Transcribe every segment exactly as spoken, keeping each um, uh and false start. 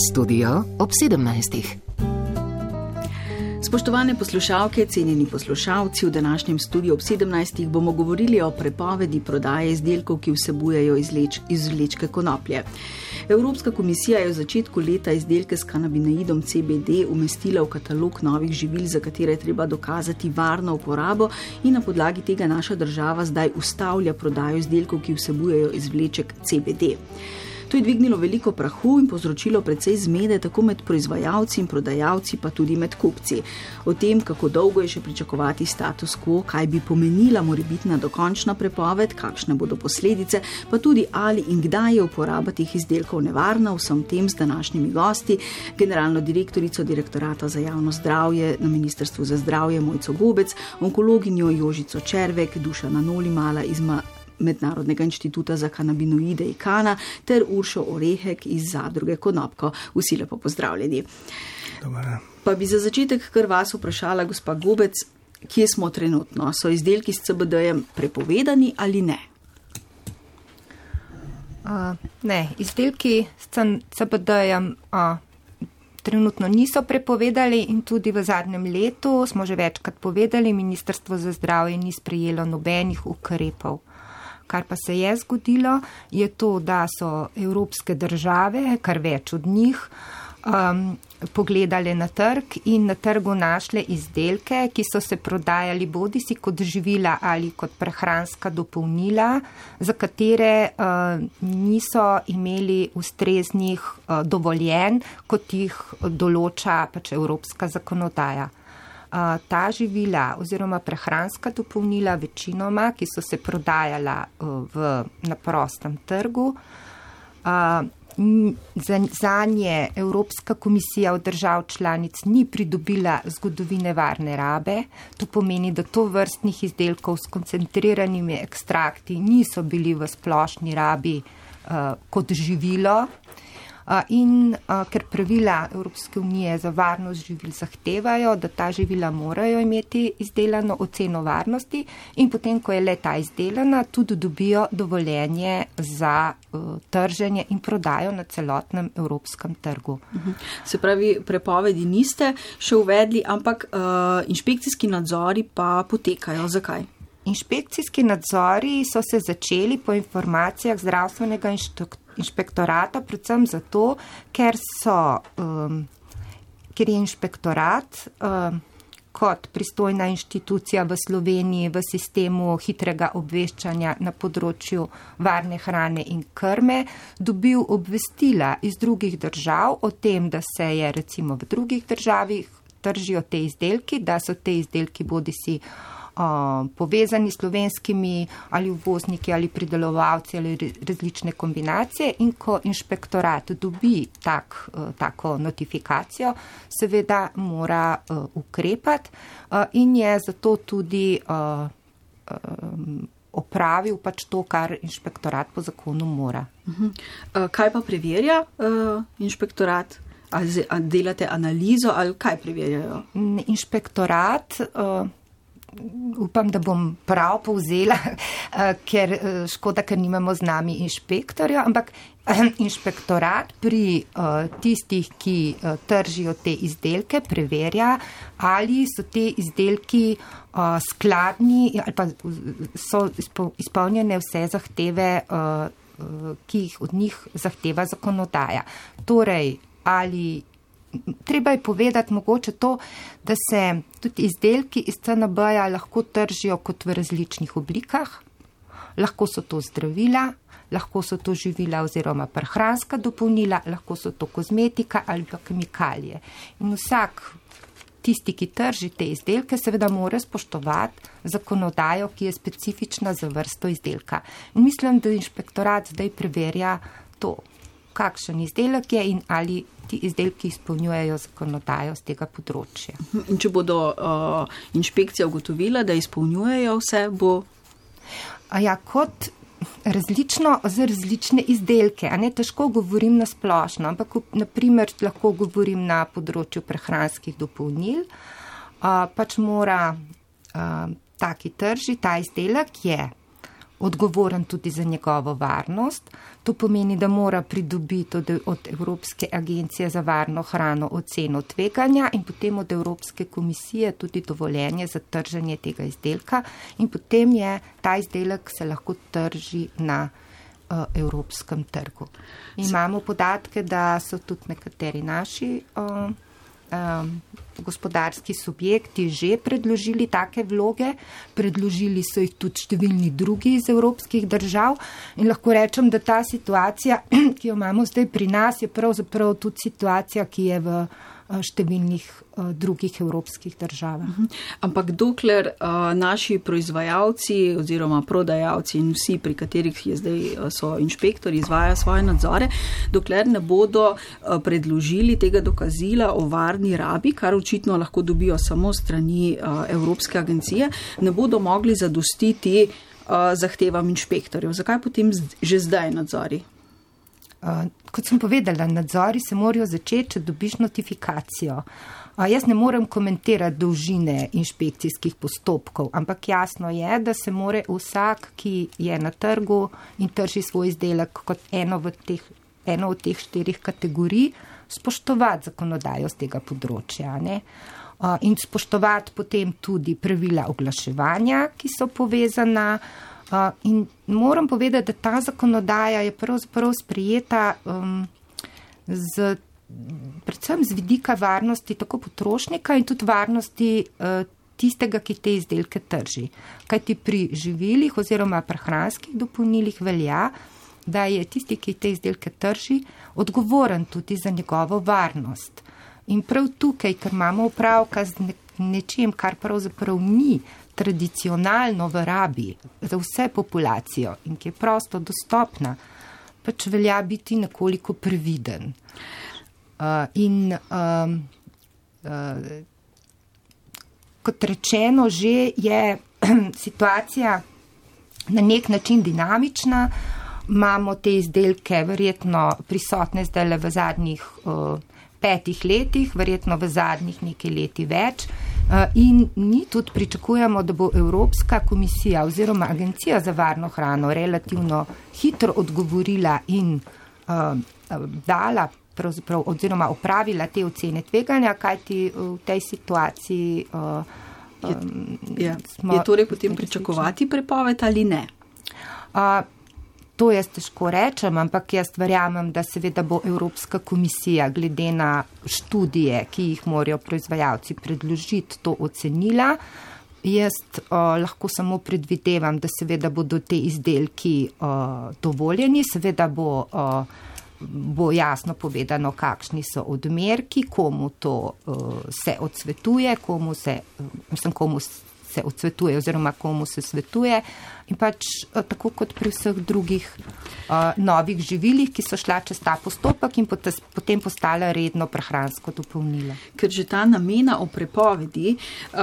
Studio ob sedemnajstih. Spoštovane poslušalke, cenjeni poslušalci, v današnjem studiu ob sedemnajstih bomo govorili o prepovedi prodaje izdelkov, ki vsebujejo izleč, izvlečke konoplje. Evropska komisija je v začetku leta izdelke s kanabinoidom C B D umestila v katalog novih živil, za katere je treba dokazati varno uporabo, in na podlagi tega naša država zdaj ustavlja prodajo izdelkov, ki vsebujejo izvleček C B D. To je dvignilo veliko prahu in povzročilo precej zmede tako med proizvajalci in prodajalci, pa tudi med kupci. O tem, kako dolgo je še pričakovati status quo, kaj bi pomenila morebitna dokončna prepoved, kakšne bodo posledice, pa tudi ali in kdaj je uporaba teh izdelkov nevarna, vsem tem z današnjimi gosti, generalno direktorico Direktorata za javno zdravje na Ministrstvu za zdravje Mojco Gobec, onkologinjo Jožico Červek, Dušana Nolimala iz Mednarodnega inštituta za kanabinoide IKANA ter Uršo Orehek iz zadruge Konopko. Vsi lepo pozdravljeni. Dobar. Pa bi za začetek kar vas vprašala, gospa Gobec, kje smo trenutno? So izdelki s C B D-jem prepovedani ali ne? Uh, ne, izdelki s C B D-jem uh, trenutno niso prepovedali in tudi v zadnjem letu smo že večkrat povedali, Ministrstvo za zdravje ni sprejelo nobenih ukrepov. Kar pa se je zgodilo, je to, da so evropske države, kar več od njih, um, pogledali na trg in na trgu našle izdelke, ki so se prodajali bodisi kot živila ali kot prehranska dopolnila, za katere uh, niso imeli ustreznih uh, dovoljenj, kot jih določa pač evropska zakonodaja. Uh, ta živila oziroma prehranska dopolnila večinoma, ki so se prodajala uh, v, na prostem trgu, uh, za, za nje Evropska komisija od držav članic ni pridobila zgodovine varne rabe. To pomeni, da to vrstnih izdelkov s koncentriranimi ekstrakti niso bili v splošni rabi uh, kot živilo. In uh, ker pravila Evropske unije za varnost živil zahtevajo, da ta živila morajo imeti izdelano oceno varnosti in potem, ko je le ta izdelana, tudi dobijo dovoljenje za uh, trženje in prodajo na celotnem evropskem trgu. Se pravi, prepovedi niste še uvedli, ampak uh, inšpekcijski nadzori pa potekajo. Zakaj? Inšpekcijski nadzori so se začeli po informacijah zdravstvenega inštruktora inšpektorata, predvsem zato, ker so, um, ker je inšpektorat um, kot pristojna inštitucija v Sloveniji v sistemu hitrega obveščanja na področju varne hrane in krme dobil obvestila iz drugih držav o tem, da se je recimo v drugih državah tržijo te izdelki, da so te izdelki bodisi Uh, povezani s slovenskimi ali uvozniki ali pridelovalci ali različne kombinacije, in ko inšpektorat dobi tak, uh, tako notifikacijo, seveda mora uh, ukrepati uh, in je zato tudi uh, um, opravil pač to, kar inšpektorat po zakonu mora. Uh-huh. Uh, kaj pa preverja uh, inšpektorat? Ali, ali delate analizo ali kaj preverjajo? Inšpektorat uh, upam, da bom prav povzela, ker škoda, ker nimamo z nami inšpektorja, ampak inšpektorat pri tistih, ki tržijo te izdelke, preverja, ali so te izdelki skladni ali pa so izpolnjene vse zahteve, ki jih od njih zahteva zakonodaja. Torej, ali treba je povedati mogoče to, da se tudi izdelki iz C N B-ja lahko tržijo kot v različnih oblikah. Lahko so to zdravila, lahko so to živila oziroma prehranska dopolnila, lahko so to kozmetika ali pa kemikalije. In vsak tisti, ki trži te izdelke, seveda mora spoštovati zakonodajo, ki je specifična za vrsto izdelka. In mislim, da inšpektorat zdaj preverja to, kakšen izdelek je in ali ti izdelki izpolnjujejo zakonodajo z tega področja. In če bodo uh, inšpekcija ugotovila, da izpolnjujejo vse, bo... A ja, kot različno za različne izdelke, a ne težko govorim na splošno, ampak naprimer lahko govorim na področju prehranskih dopolnil, uh, pač mora uh, taki trži, ta izdelek je odgovoren tudi za njegovo varnost. To pomeni, da mora pridobiti od, od Evropske agencije za varno hrano oceno tveganja in potem od Evropske komisije tudi dovoljenje za trženje tega izdelka in potem je ta izdelek se lahko trži na uh, evropskem trgu. Imamo podatke, da so tudi nekateri naši uh, um, gospodarski subjekti že predložili take vloge, predložili so jih tudi številni drugi iz evropskih držav in lahko rečem, da ta situacija, ki jo imamo zdaj pri nas, je pravzaprav tudi situacija, ki je v številnih uh, drugih evropskih državah. Uh-huh. Ampak dokler uh, naši proizvajalci oziroma prodajalci in vsi, pri katerih je zdaj uh, so inšpektori, izvajajo svoje nadzore, dokler ne bodo uh, predložili tega dokazila o varni rabi, kar očitno lahko dobijo samo strani uh, Evropske agencije, ne bodo mogli zadostiti uh, zahtevam inšpektorjev. Zakaj potem z- že zdaj nadzori? Uh, kot sem povedala, nadzori se morajo začeti, če dobiš notifikacijo. Uh, jaz ne morem komentirati dolžine inšpekcijskih postopkov, ampak jasno je, da se more vsak, ki je na trgu in trži svoj izdelek kot eno, v teh, eno od teh štirih kategorij, spoštovati zakonodajo z tega področja. Ne? Uh, in spoštovati potem tudi pravila oglaševanja, ki so povezana. Uh, in moram povedati, da ta zakonodaja je pravzaprav sprejeta um, z, predvsem z vidika varnosti tako potrošnika in tudi varnosti uh, tistega, ki te izdelke trži. Kajti pri živilih oziroma prehranskih dopolnilih velja, da je tisti, ki te izdelke trži, odgovoren tudi za njegovo varnost. In prav tukaj, ker imamo opravka z ne, nečem, kar pravzaprav ni tradicionalno v rabi za vse populacijo in ki je prosto dostopna, pač velja biti nekoliko previden. Uh, in um, uh, kot rečeno, že je situacija na nek način dinamična. Imamo te izdelke verjetno prisotne zdaj le v zadnjih uh, petih letih, verjetno v zadnjih nekaj leti več. In mi tudi pričakujemo, da bo Evropska komisija oziroma Agencija za varno hrano relativno hitro odgovorila in uh, dala pravzaprav oziroma opravila te ocene tveganja, kajti v tej situaciji uh, je, je, smo, je torej potem pričakovati prepoved ali ne? Uh, To jaz težko rečem, ampak jaz verjamem, da seveda bo Evropska komisija glede na študije, ki jih morajo proizvajalci predložiti, to ocenila. Jaz o, lahko samo predvidevam, da seveda bodo te izdelki o, dovoljeni, seveda bo, o, bo jasno povedano, kakšni so odmerki, komu to o, se odsvetuje, komu se, mislim, komu se odsvetuje oziroma komu se svetuje in pač tako kot pri vseh drugih uh, novih živilih, ki so šla čez ta postopek in potes, potem postala redno prehransko dopolnilo. Ker že ta namena o prepovedi,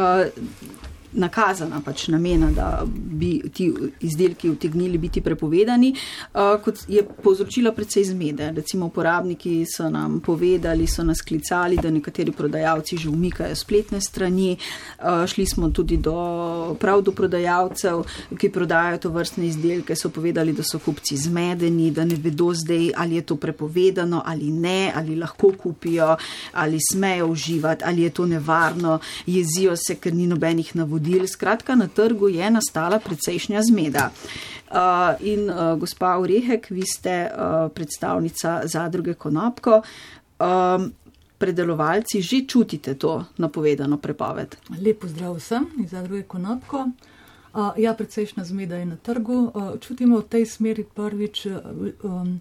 uh, nakazana pač namena, da bi ti izdelki utegnili biti prepovedani, uh, kot je povzročila precej zmede. Recimo uporabniki so nam povedali, so nas klicali, da nekateri prodajalci že umikajo spletne strani. Uh, šli smo tudi do, prav do prodajalcev, ki prodajajo to vrstne izdelke, so povedali, da so kupci zmedeni, da ne vedo zdaj, ali je to prepovedano ali ne, ali lahko kupijo, ali smejo uživati, ali je to nevarno, jezijo se, ker ni nobenih navodil. Skratka, na trgu je nastala precejšnja zmeda. Uh, in uh, gospa Orehek, vi ste uh, predstavnica zadruge Konopko. Um, predelovalci že čutite to napovedano prepoved? Lep pozdrav vsem iz zadruge Konopko. Uh, ja, precejšnja zmeda je na trgu. Uh, čutimo v tej smeri prvič, uh, um,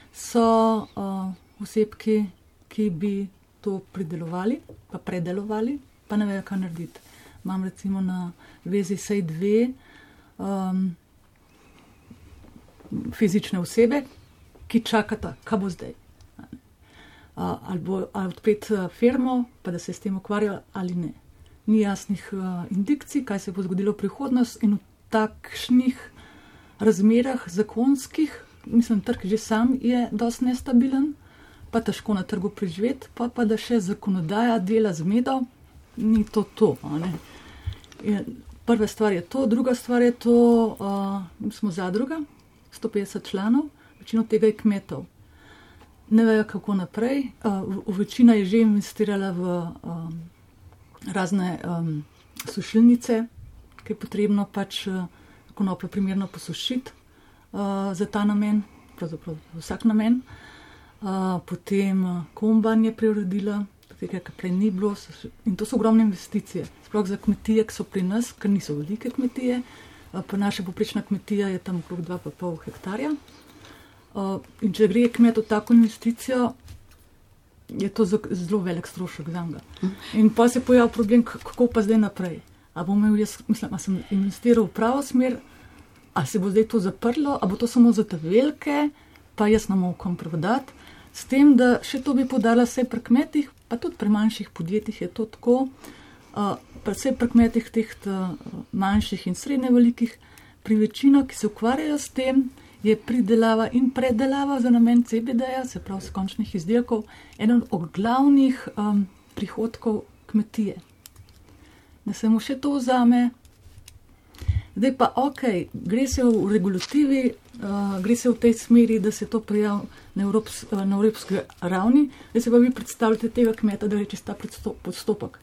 so uh, osebki, ki bi to pridelovali, pa predelovali, pa ne vejo, kaj narediti. Imam recimo na vezi sej dve um, fizične osebe, ki čakata, kaj bo zdaj. Uh, ali bo ali odpet firmo, pa da se s tem ukvarjajo ali ne. Ni jasnih uh, indikcij, kaj se bo zgodilo v prihodnost in v takšnih razmerah zakonskih, mislim, trg že sam je dosti nestabilen, pa težko na trgu preživeti, pa pa da še zakonodaja dela zmedo, ni to to. Ne? prva stvar je to, druga stvar je to, uh, smo zadruga, sto petdeset članov, večino tega je kmetov. Ne vejo, kako naprej. Uh, večina je že investirala v um, razne um, sušilnice, ki je potrebno pač uh, konopljo primerno posušiti uh, za ta namen, pravzaprav za vsak namen. Uh, potem uh, komban je preuredila, tega, kar prej ni bilo, in to so ogromne investicije. Sploh za kmetije, ki so pri nas, ker niso velike kmetije, uh, pa naša poprečna kmetija je tam okrog dva pa pol hektarja. Uh, in če gre kmet v tako investicijo, je to zelo velik strošek za njega. In pa se pojavi problem, kako pa zdaj naprej. A bom imel jaz, mislim, a sem investiral v pravo smer, a se bo zdaj to zaprlo, a bo to samo za te velike, pa jaz ne mogem prodati. S tem, da še to bi podala vse pri kmetih, pa tudi pri manjših podjetjih je to tako, uh, predvsem pri kmetih teh manjših in srednje velikih, pri večino, ki se ukvarjajo s tem, je pridelava in predelava za namen C B D-ja, se pravi z končnih izdelkov, eden od glavnih um, prihodkov kmetije. Da se mu še to vzame. Zdaj pa, ok, gre se v regulativi, uh, gre se v tej smeri, da se to prijavi na, Evrops, uh, na evropski ravni, da se pa vi predstavljate tega kmeta, da reče ta postopek.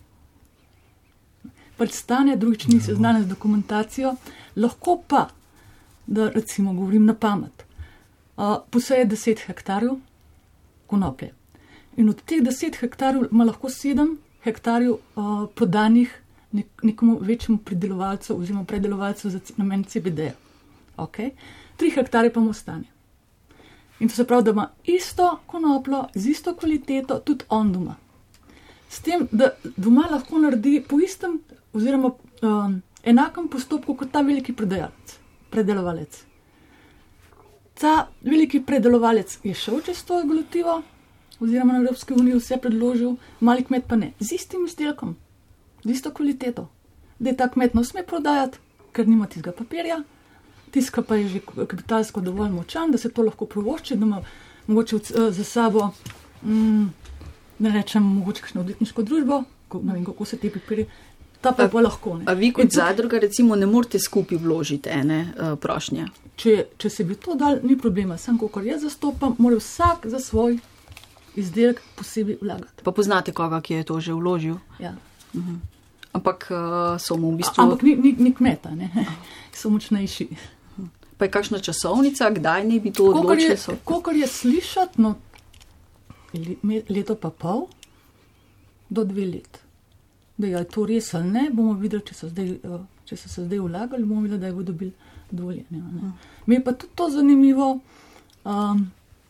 Predstane, drugič ni seznane z dokumentacijo, lahko pa, da recimo govorim na pamet, uh, poseje deset hektarjev konoplje. In od teh deset hektarjev ima lahko sedem hektarjev uh, podanih nekomu večjemu pridelovalcu oziroma predelovalcu za namen C B D-ja. Okay. Tri hektarje pa mu ostane. In to se pravi, da ima isto konoplo, z isto kvaliteto, tudi on doma. S tem, da doma lahko naredi po istem oziroma um, enakem postopku kot ta veliki predelovalec. predelovalec. Ta veliki predelovalec je šel čez to regulativo oziroma na Evropski uniji vse predložil, mali kmet pa ne. Z istim izdelkom. Z isto kvaliteto. Da je ta kmet ne sme prodajati, ker nima tistega papirja, tiska pa je že kapitalsko dovolj močan, da se to lahko privošči, da ima mogoče za sabo, mm, ne rečem, mogoče kakšno odvetniško družbo, ko, ne vem, kako se te papirje, ta pa je pa lahko. Ne. A vi kot zadruga recimo ne morete skupaj vložiti ene uh, prošnje? Če, če se bi to dal, ni problema. Sam, kakor jaz zastopam, mora vsak za svoj izdelek posebej vlagati. Pa poznate koga, ki je to že vložil? Ja. Uh-huh. Ampak uh, so mu v bistvu... Ampak ni, ni, ni kmeta, ne? So močnejši. Pa je kakšna časovnica, kdaj ne bi to odločili? Kakor je slišati, no, leto pa pol do dve let. Da je to res ali ne, bomo videli, če so, zdaj, če so se zdaj vlagali, bomo videli, da je bodo dobili dovoljenje. Ne? Mi je pa tudi to zanimivo, um,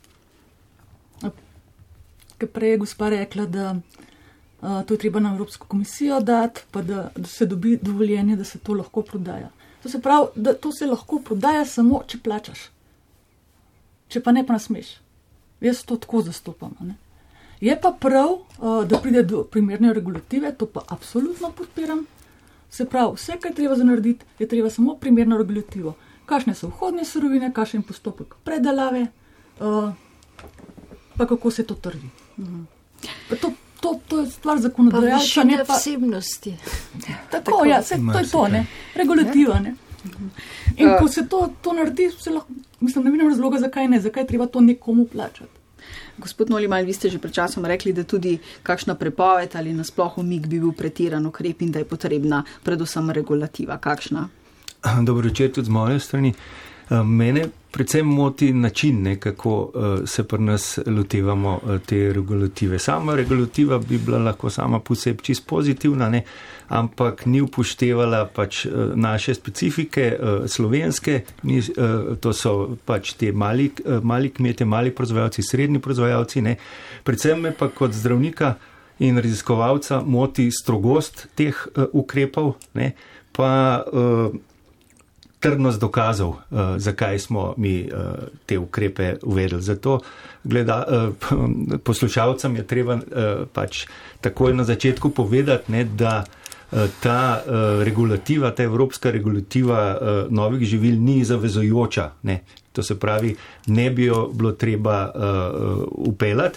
ker prej je gospa rekla, da Uh, to je treba na Evropsko komisijo dati, pa da, da se dobi dovoljenje, da se to lahko prodaja. To se pravi, da to se lahko prodaja samo, če plačaš. Če pa ne, pa ne smeš. Jaz to tako zastopam. Ne? Je pa prav, uh, da pride do primerne regulative, to pa absolutno podpiram. Se pravi, vse, kar je treba za narediti, je treba samo primerno regulativo. Kakšne so vhodne surovine, kakšen postopek predelave, uh, pa kako se to trži. Uh-huh. Pa to To, to je stvar zakonodajalca, ne pa vsebnosti. Tako, tako, ja, se, to je to, ne. Regulativa, ne. In uh, ko se to, to naredi, se lahko, mislim, ne vidim razloga, zakaj ne, zakaj treba to nekomu plačati. Gospod Nolimal, vi ste že pred časom rekli, da tudi kakšna prepoved ali nasploh umik bi bil pretiran ukrep in da je potrebna predvsem regulativa. Kakšna? Dobro večer tudi z moje strani. Mene predvsem moti način, ne, kako uh, se pri nas lotevamo uh, te regulative. Sama regulativa bi bila lahko sama posebej čist pozitivna, ne, ampak ni upoštevala pač uh, naše specifike uh, slovenske, ni, uh, to so pač te mali, uh, mali kmete, mali proizvajalci, srednji proizvajalci. Ne. Predvsem me pa kot zdravnika in raziskovalca moti strogost teh uh, ukrepov, ne, pa uh, trdnost dokazov, uh, zakaj smo mi uh, te ukrepe uvedli. Zato gleda, uh, poslušalcem je treba uh, pač takoj na začetku povedati, ne, da uh, ta uh, regulativa, ta evropska regulativa uh, novih živil ni zavezujoča. Ne. To se pravi, ne bi jo bilo treba uh, upeljati.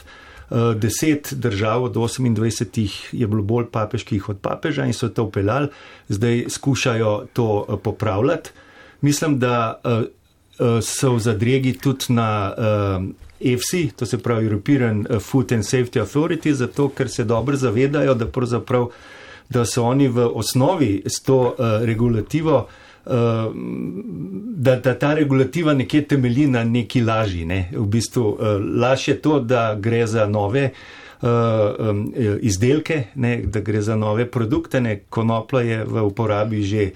deset držav od osemindvajsetih je bilo bolj papeških od papeža in so to upeljali, zdaj skušajo to popravljati. Mislim, da so v zadregi tudi na E F S I, to se pravi European Food and Safety Authority, zato ker se dobro zavedajo, da pravzaprav, da so oni v osnovi s to regulativo, Da, da ta regulativa nekje temelji na neki laži. Ne? V bistvu laž je to, da gre za nove uh, um, izdelke, ne? Da gre za nove produkte. Ne? Konopla je v uporabi že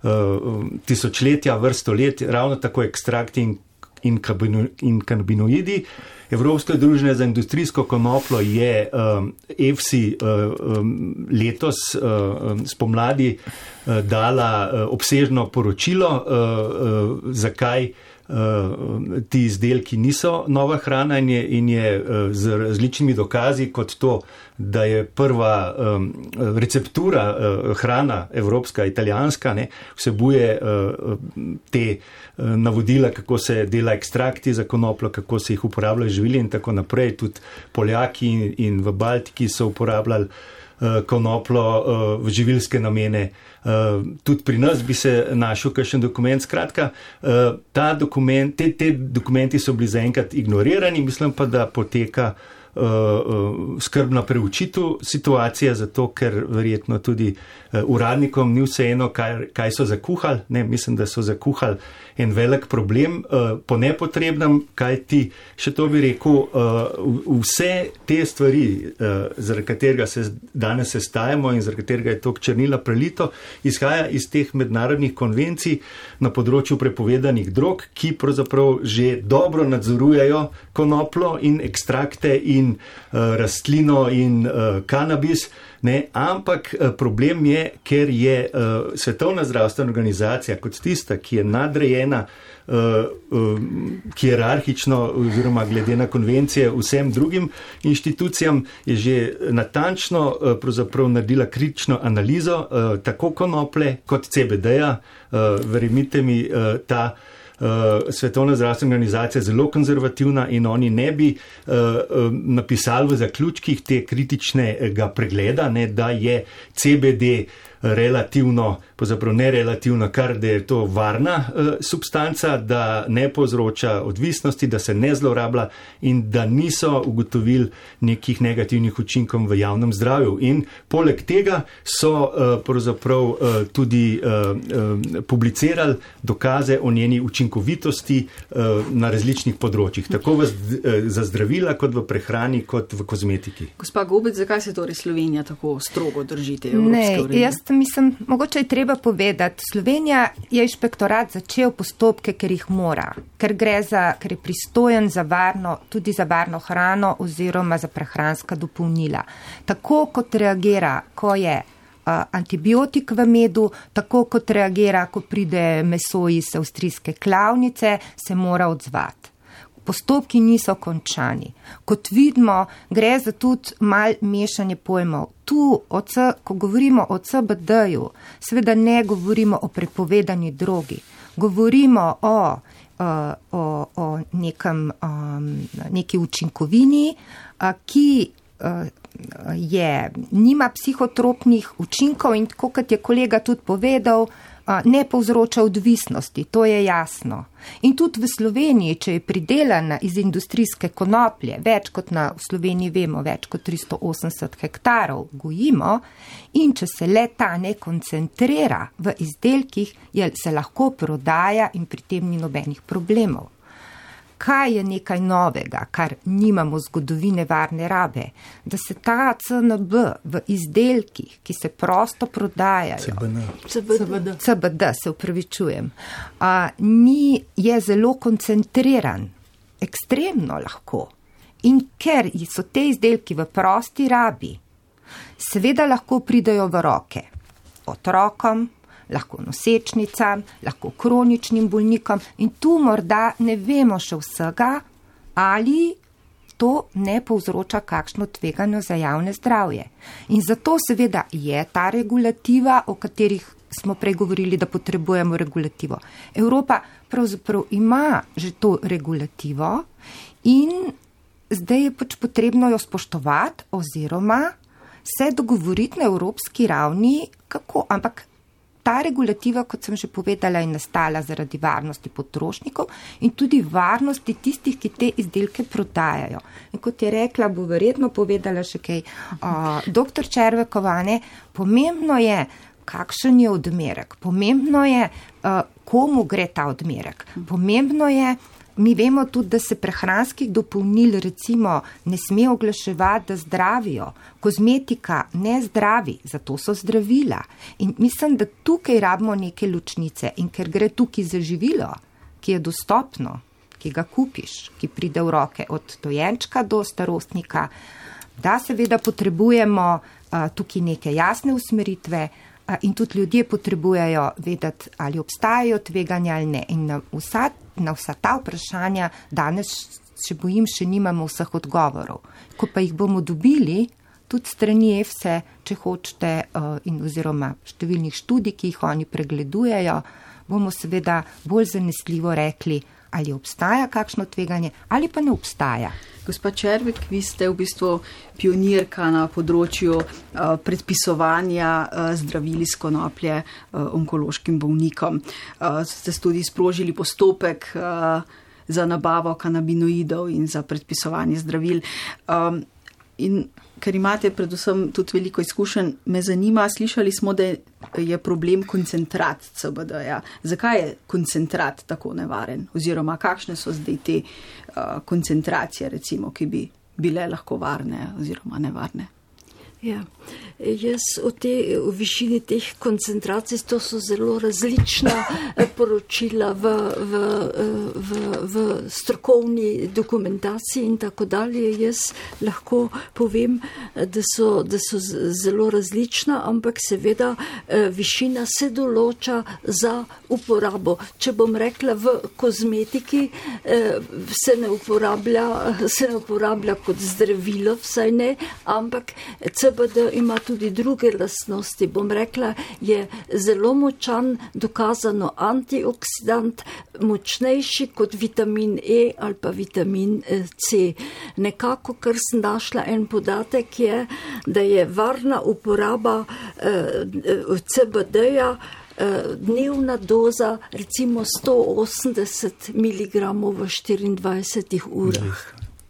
uh, tisočletja, vrsto let, ravno tako ekstrakti in, in, kabino, in kanabinoidi. Evropsko združenje za industrijsko konoplo je um, E F S I uh, um, letos uh, spomladi uh, dala uh, obsežno poročilo, uh, uh, zakaj uh, ti izdelki niso nova hrana in je, in je uh, z različnimi dokazi kot to, da je prva um, receptura uh, hrana evropska, italijanska, ne, vsebuje uh, te uh, navodila, kako se dela ekstrakti za konoplo, kako se jih uporabljajo živili in tako naprej. Tudi Poljaki in, in v Baltiki so uporabljali uh, konoplo uh, v živilske namene. Uh, tudi pri nas bi se našel kakšen dokument. Skratka, uh, ta dokument, te, te dokumenti so bili zaenkrat ignorirani, mislim pa, da poteka Uh, uh, skrbna preučitev situacije, zato ker verjetno tudi uh, uradnikom ni vseeno, kaj, kaj so zakuhali. Ne, mislim, da so zakuhali en velik problem uh, po nepotrebnem, kaj ti, še to bi rekel, uh, vse te stvari, uh, zaradi katerega se danes sestajamo in zaradi katerega je to črnila prelito, izhaja iz teh mednarodnih konvencij na področju prepovedanih drog, ki pravzaprav že dobro nadzorujejo konoplo in ekstrakte in in uh, rastlino in uh, kanabis, ne, ampak uh, problem je, ker je uh, Svetovna zdravstvena organizacija kot tista, ki je nadrejena uh, uh, hierarhično oziroma glede na konvencije vsem drugim inštitucijam, je že natančno uh, pravzaprav naredila kritično analizo uh, tako konoplje kot C B D-ja. Uh, verjemite mi, uh, ta Uh, Svetovna zdravstvena organizacija zelo konzervativna in oni ne bi uh, uh, napisali v zaključkih te kritičnega pregleda, ne, da je C B D relativno, pravzaprav ne relativno, kar da je to varna uh, substanca, da ne povzroča odvisnosti, da se ne zlorablja in da niso ugotovili nekih negativnih učinkov v javnem zdravju. In poleg tega so uh, pravzaprav uh, tudi uh, uh, publicirali dokaze o njeni učinkovitosti uh, na različnih področjih, tako v, uh, za zdravila, kot v prehrani, kot v kozmetiki. Gospa Gobec, zakaj se torej Slovenija tako strogo držite evropske uredbe? Mislim, mogoče je treba povedati, Slovenija je inšpektorat začel postopke, ker jih mora, ker gre za, ker je pristojen za varno, tudi za varno hrano oziroma za prehranska dopolnila. Tako kot reagira, ko je uh, antibiotik v medu, tako kot reagira, ko pride meso iz avstrijske klavnice, se mora odzvati. Postopki niso končani. Kot vidimo, gre za tudi mal mešanje pojmov. Tu, C, ko govorimo o C B D-ju, seveda ne govorimo o prepovedani drogi. Govorimo o, o, o nekem, um, neki učinkovini, ki je, nima psihotropnih učinkov in tako, kot je kolega tudi povedal, ne povzroča odvisnosti, to je jasno. In tudi v Sloveniji, če je pridelana iz industrijske konoplje, več kot na, v Sloveniji vemo, več kot tristo osemdeset hektarov gojimo, in če se le ta ne koncentrira v izdelkih, je, se lahko prodaja in pri tem ni nobenih problemov. Kaj je nekaj novega, kar nimamo zgodovine varne rabe? Da se ta C N B v izdelkih, ki se prosto prodajajo, C B D, C B D se upravičujem, a, ni, je zelo koncentriran, ekstremno lahko. In ker so te izdelki v prosti rabi, seveda lahko pridajo v roke otrokom, lahko nosečnicam, lahko kroničnim bolnikom in tu morda ne vemo še vsega, ali to ne povzroča kakšno tveganje za javne zdravje. In zato seveda je ta regulativa, o katerih smo prej govorili, da potrebujemo regulativo. Evropa pravzaprav ima že to regulativo in zdaj je pač potrebno jo spoštovati oziroma se dogovoriti na evropski ravni, kako, ampak ta regulativa, kot sem že povedala, je nastala zaradi varnosti potrošnikov in tudi varnosti tistih, ki te izdelke prodajajo. In kot je rekla, bo verjetno povedala še kaj uh, doktor Červekova, ne, pomembno je, kakšen je odmerek, pomembno je, uh, komu gre ta odmerek, pomembno je, mi vemo tudi, da se prehranskih dopolnil recimo ne sme oglaševati, da zdravijo. Kozmetika ne zdravi, zato so zdravila. In mislim, da tukaj rabimo neke ločnice in ker gre tukaj za živilo, ki je dostopno, ki ga kupiš, ki pride v roke od dojenčka do starostnika, da seveda potrebujemo uh, tukaj neke jasne usmeritve uh, in tudi ljudje potrebujejo vedeti, ali obstajajo tveganja ali ne. In na vsa Na vsa ta vprašanja danes še bojim, še nimamo vseh odgovorov. Ko pa jih bomo dobili, tudi strani E F S E, če hočete, in oziroma številnih študij, ki jih oni pregledujejo, bomo seveda bolj zanesljivo rekli, ali obstaja kakšno tveganje, ali pa ne obstaja. Gospa Červek, vi ste v bistvu pionirka na področju uh, predpisovanja uh, zdravil iz konoplje uh, onkološkim bolnikom. Uh, ste tudi sprožili postopek uh, za nabavo kanabinoidov in za predpisovanje zdravil. Um, in ker imate predvsem tudi veliko izkušenj, me zanima, slišali smo, da je problem koncentrat C B D-ja. Zakaj je koncentrat tako nevaren? Oziroma, kakšne so zdaj te uh, koncentracije, recimo, ki bi bile lahko varne oziroma nevarne? Ja, jaz o, te, o višini teh koncentracij, to so zelo različna poročila v, v, v, v strokovni dokumentaciji in tako dalje. Jaz lahko povem, da so, da so zelo različna, ampak seveda višina se določa za uporabo. Če bom rekla, v kozmetiki se ne uporablja, se ne uporablja kot zdravilo, vsaj ne, ampak C B D ima tudi druge lastnosti. Bom rekla, je zelo močan, dokazano antioksidant, močnejši kot vitamin E ali pa vitamin C. Nekako, kar sem našla en podatek, je, da je varna uporaba eh, C B D-ja eh, dnevna doza recimo sto osemdeset miligramov v štiriindvajsetih urah.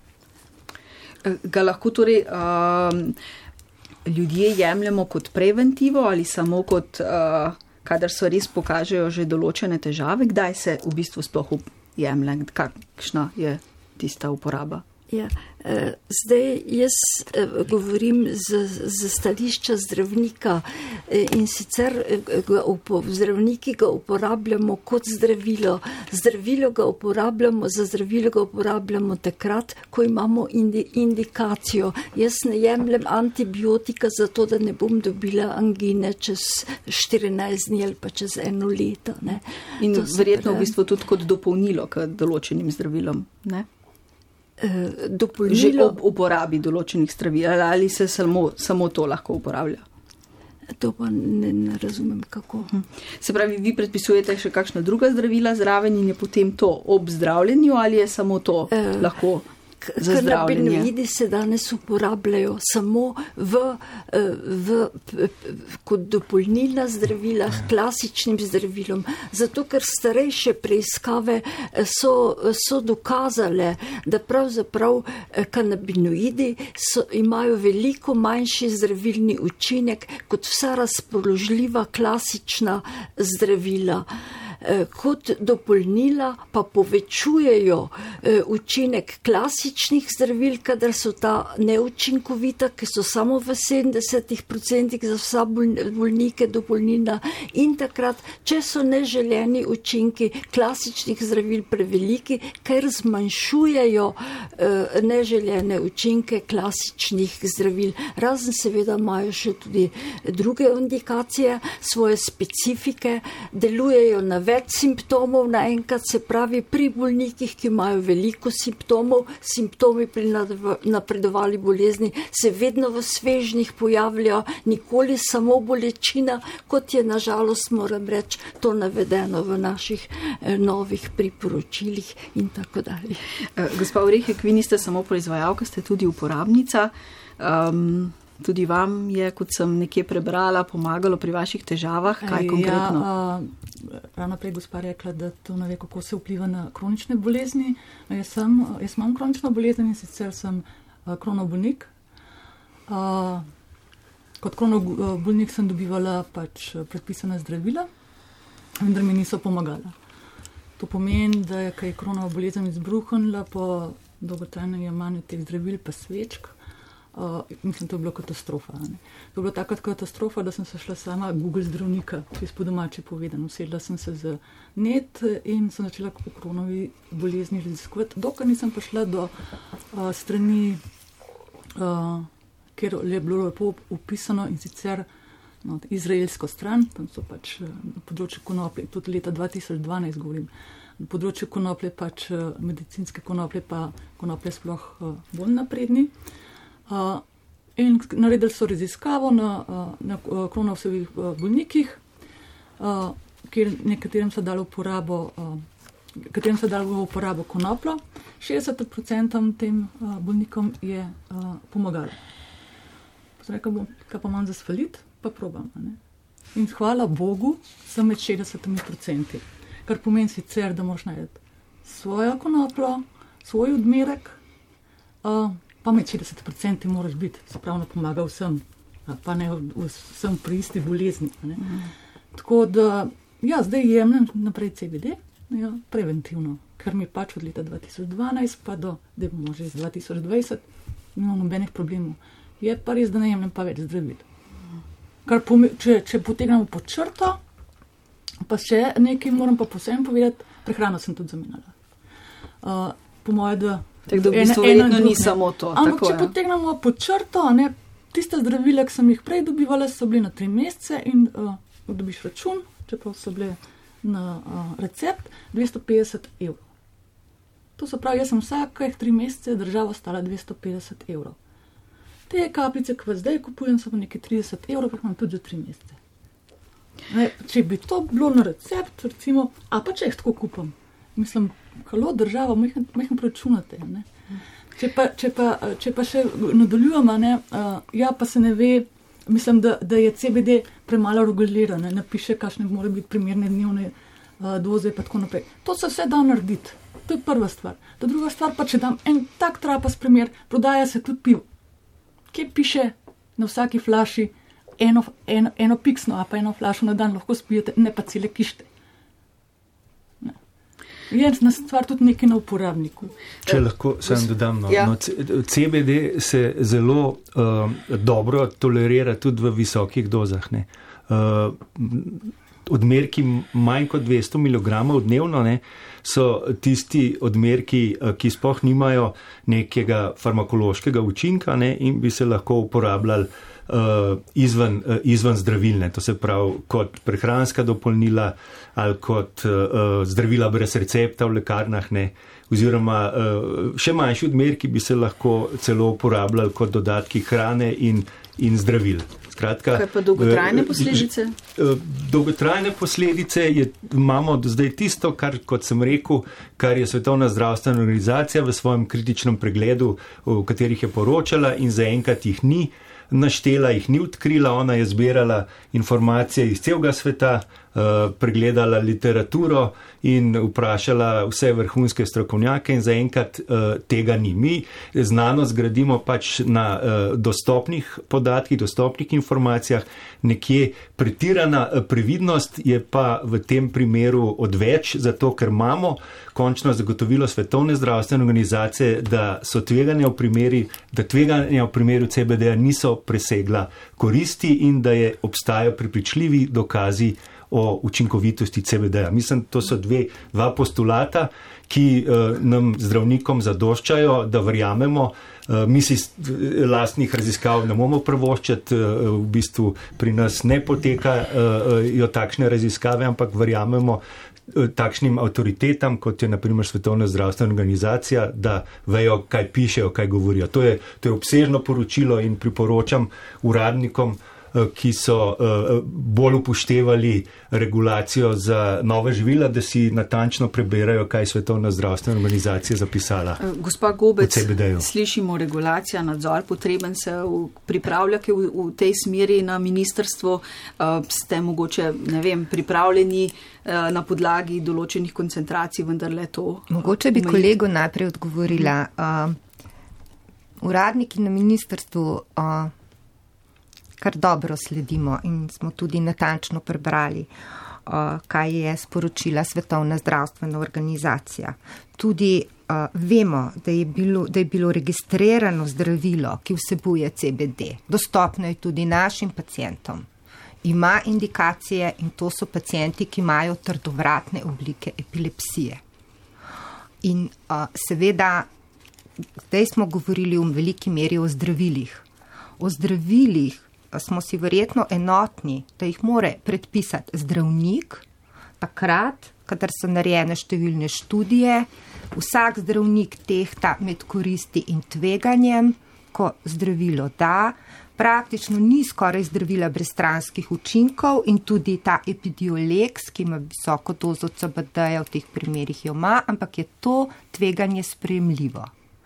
Ga lahko torej um, ljudje jemljemo kot preventivo ali samo kot, uh, kadar so res pokažejo že določene težave, kdaj se v bistvu sploh jemlje, kakšna je tista uporaba? Ja, eh, zdaj jaz eh, govorim z, z stališča zdravnika eh, in sicer eh, ga upo, zdravniki ga uporabljamo kot zdravilo. Zdravilo ga uporabljamo, za zdravilo ga uporabljamo takrat, ko imamo indi, indikacijo. Jaz ne jemljem antibiotika zato, da ne bom dobila angine čez štirinajst dni ali pa čez eno leto. Ne. In to verjetno v bistvu tudi kot dopolnilo k določenim zdravilom, ne? Dopolnilo. Že ob uporabi določenih zdravil, ali se samo, samo to lahko uporablja? To pa ne, ne razumem, kako. Se pravi, vi predpisujete še kakšna druga zdravila zraven in je potem to ob zdravljenju ali je samo to eh, lahko za zdravljenje? Kanabinoidi se danes uporabljajo samo v, v, kot dopolnilna zdravila, klasičnim zdravilom. Zato, ker starejše preiskave so, so dokazale, da pravzaprav kanabinoidi so, imajo veliko manjši zdravilni učinek kot vsa razpoložljiva klasična zdravila. Kot dopolnila pa povečujejo učinek klasičnih zdravil, kadar so ta neučinkovita, ki so samo v sedemdesetih odstotkih za vsa bolnike dopolnila in takrat, če so neželeni učinki klasičnih zdravil preveliki, ker zmanjšujejo neželene učinke klasičnih zdravil. Razen seveda imajo še tudi druge indikacije, svoje specifike, delujejo na več simptomov naenkrat, se pravi pri bolnikih, ki imajo veliko simptomov, simptomi pri napredovali bolezni se vedno v svežnjih pojavljajo, nikoli samo bolečina, kot je nažalost, moram reči, to navedeno v naših eh, novih priporočilih in tako dalje. Gospa Orehek, vi niste samo proizvajalka, ste tudi uporabnica. Um, Tudi vam je, kot sem nekje prebrala, pomagalo pri vaših težavah, kaj konkretno? Ja, ravno prej gospa rekla, da to ne ve, kako se vpliva na kronične bolezni. Jaz, sem, jaz imam kronično bolezen in sicer sem kronobolnik. Kot kronobolnik sem dobivala pač predpisana zdravila, vendar mi niso pomagala. To pomeni, da je kaj kronova bolezen izbruhnila po dolgotrajnem jemanju teh zdravil pa svečk. Uh, mislim, to je bilo katastrofa. Ne? To je bilo takrat katastrofa, da sem se šla sama Google zdravnika, čez po domače povedano. Sedla sem se z net in sem začela po kronovi bolezni raziskovati, dokaj nisem prišla do uh, strani, uh, kjer je bilo lepo upisano in sicer no, izraelsko stran, tam so pač na področju konoplje, tudi leta dva tisoč dvanajst govorim, na področju konoplje pač medicinske konoplje pa konoplje sploh uh, bolj napredni. Uh, in naredili so raziskavo na, uh, na uh, kronovsevih uh, bolnikih, uh, kjer nekaterim so dali uporabo, uh, katerim so dali uporabo konopljo, šestdeset procentov tem uh, bolnikom je uh, pomagalo. Sem rekel, kaj pa imam za sfalit, pa probam. Ne? In hvala Bogu, sem med šestdeset procenti, kar pomeni sicer, da moraš najti svojo konopljo, svoj odmerek, uh, pa med šestdeset procenti moraš biti, se pravi, pomaga vsem, pa ne vsem pri isti bolezni. Ne? Mm. Tako da, ja, zdaj jemljem naprej C B D, ja, preventivno, ker mi pač od leta dva tisoč dvanajst pa do, da bomo že iz dva tisoč dvajset, nimam nobenih problemov. Je pa res, da ne jemljem pa več zdravil. Kar pome, če, če potegnemo pod črto, pa še nekaj moram pa posebej povedati, prehrano sem tudi zamenjala. Uh, po moje, da tako da v bistvu verjetno ni samo to. Ampak, tako, če potegnemo pod črto, ne, tiste zdravile, ki sem jih prej dobivala, so bile na tri mesece in uh, dobiš račun, čeprav so bile na uh, recept, dvesto petdeset evrov. To se pravi, jaz sem vsake tri mesece država stala dvesto petdeset evrov. Te kapljice, ki zdaj kupujem, so pa nekaj trideset evrov, pa imam tudi za tri mesece. Ne, če bi to bilo na recept, recimo, a pa če jih tako kupam, mislim, kalo država, majhen preračunate. Ne? Če, pa, če, pa, če pa še nadaljujemo, ne, uh, ja, pa se ne ve, mislim, da, da je C B D premalo reguliran, ne, napiše, kakšne mora biti primerne dnevne uh, doze in tako naprej. To se vse da narediti. To je prva stvar. Ta druga stvar pa, če dam en tak trapas primer, prodaja se tudi piv. Kje piše na vsaki flaši eno, eno, eno piksno, a pa eno flašo na dan lahko spijete, ne pa cele kište. Je na stvar tudi nekaj na uporabniku. Če lahko sam dodam, no, ja. no, C B D se zelo uh, dobro tolerira tudi v visokih dozah. Ne. Uh, odmerki manj kot dvesto miligramov dnevno ne, so tisti odmerki, ki sploh nimajo nekega farmakološkega učinka ne, in bi se lahko uporabljali Uh, izven, uh, izven zdravilne, to se pravi kot prehranska dopolnila ali kot uh, zdravila brez recepta v lekarnah, ne, oziroma uh, še manjši odmerki bi se lahko celo uporabljali kot dodatki hrane in, in zdravil. Skratka, kaj pa dolgotrajne posledice? Uh, dolgotrajne posledice je, imamo zdaj tisto, kar, kot sem rekel, kar je Svetovna zdravstvena organizacija v svojem kritičnem pregledu, v katerih je poročala in zaenkrat jih ni naštela, jih ni odkrila, ona je zbirala informacije iz celega sveta, pregledala literaturo in vprašala vse vrhunske strokovnjake in zaenkrat tega ni. Mi znanost gradimo pač na dostopnih podatkih, dostopnih informacijah, nekje pretirana previdnost je pa v tem primeru odveč, zato ker imamo končno zagotovilo Svetovne zdravstvene organizacije, da so tveganja v primeri, da tveganja v primeru C B D-ja niso presegla koristi in da je obstajajo prepričljivi dokazi o učinkovitosti C B D-ja. Mislim, to so dve, dva postulata, ki uh, nam zdravnikom zadoščajo, da verjamemo. Uh, mi si lastnih raziskav ne bomo privoščiti, uh, v bistvu pri nas ne potekajo uh, takšne raziskave, ampak verjamemo takšnim avtoritetam, kot je naprimer Svetovna zdravstvena organizacija, da vejo, kaj pišejo, kaj govorijo. To je, to je obsežno poročilo in priporočam uradnikom, ki so bolj upoštevali regulacijo za nove živila, da si natančno preberajo, kaj je Svetovna zdravstvena organizacija zapisala. Gospa Gobec, slišimo regulacija, nadzor, potreben se pripravljake v, v tej smeri na ministrstvo. Ste mogoče, ne vem, pripravljeni na podlagi določenih koncentracij, vendar le to. Mogoče bi kolegu najprej odgovorila. Uh, uradniki na ministrstvu uh, kar dobro sledimo in smo tudi natančno prebrali, uh, kaj je sporočila Svetovna zdravstvena organizacija. Tudi uh, vemo, da je, bilo, da je bilo registrirano zdravilo, ki vsebuje C B D. Dostopno je tudi našim pacientom. Ima indikacije in to so pacienti, ki imajo trdovratne oblike epilepsije. In uh, seveda, zdaj smo govorili v veliki meri o zdravilih. O zdravilih smo si verjetno enotni, da jih more predpisati zdravnik, takrat, kadar so narejene številne študije, vsak zdravnik tehta med koristi in tveganjem, ko zdravilo da, praktično ni skoraj zdravila brez stranskih učinkov in tudi ta Epidiolex, ki ima visoko dozo C B D-ja, v teh primerih jo ima, ampak je to tveganje sprejemljivo.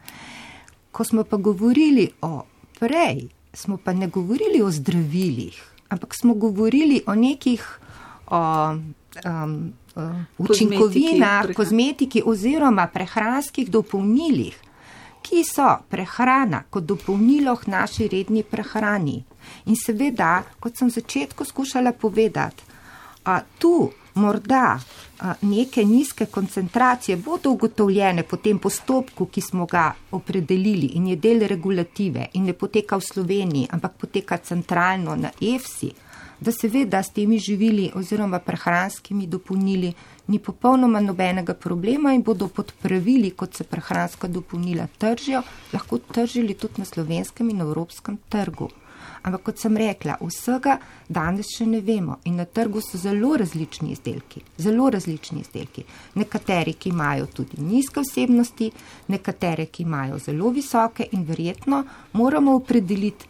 Ko smo pa govorili o prej, smo pa ne govorili o zdravilih, ampak smo govorili o nekih o, um, uh, učinkovinah, kozmetiki, kozmetiki oziroma prehranskih dopolnilih, ki so prehrana kot dopolnilo k naši redni prehrani. In seveda, kot sem v začetku skušala povedati, a, tu morda a, neke nizke koncentracije bodo ugotovljene po tem postopku, ki smo ga opredelili in je del regulative in ne poteka v Sloveniji, ampak poteka centralno na E F S I, da seveda s temi živili oziroma prehranskimi dopolnili ni popolnoma nobenega problema in bodo pod pravili, kot se prehranska dopolnila tržijo, lahko tržili tudi na slovenskem in evropskem trgu. Ampak kot sem rekla, vsega danes še ne vemo in na trgu so zelo različni izdelki, zelo različni izdelki. Nekateri, ki imajo tudi nizke vsebnosti, nekatere, ki imajo zelo visoke in verjetno moramo opredeliti,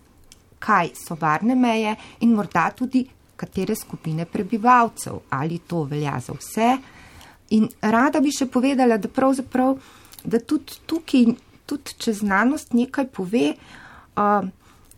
kaj so varne meje in morda tudi katere skupine prebivalcev, ali to velja za vse. In rada bi še povedala, da pravzaprav, da tudi tukaj, tudi če znanost nekaj pove, uh,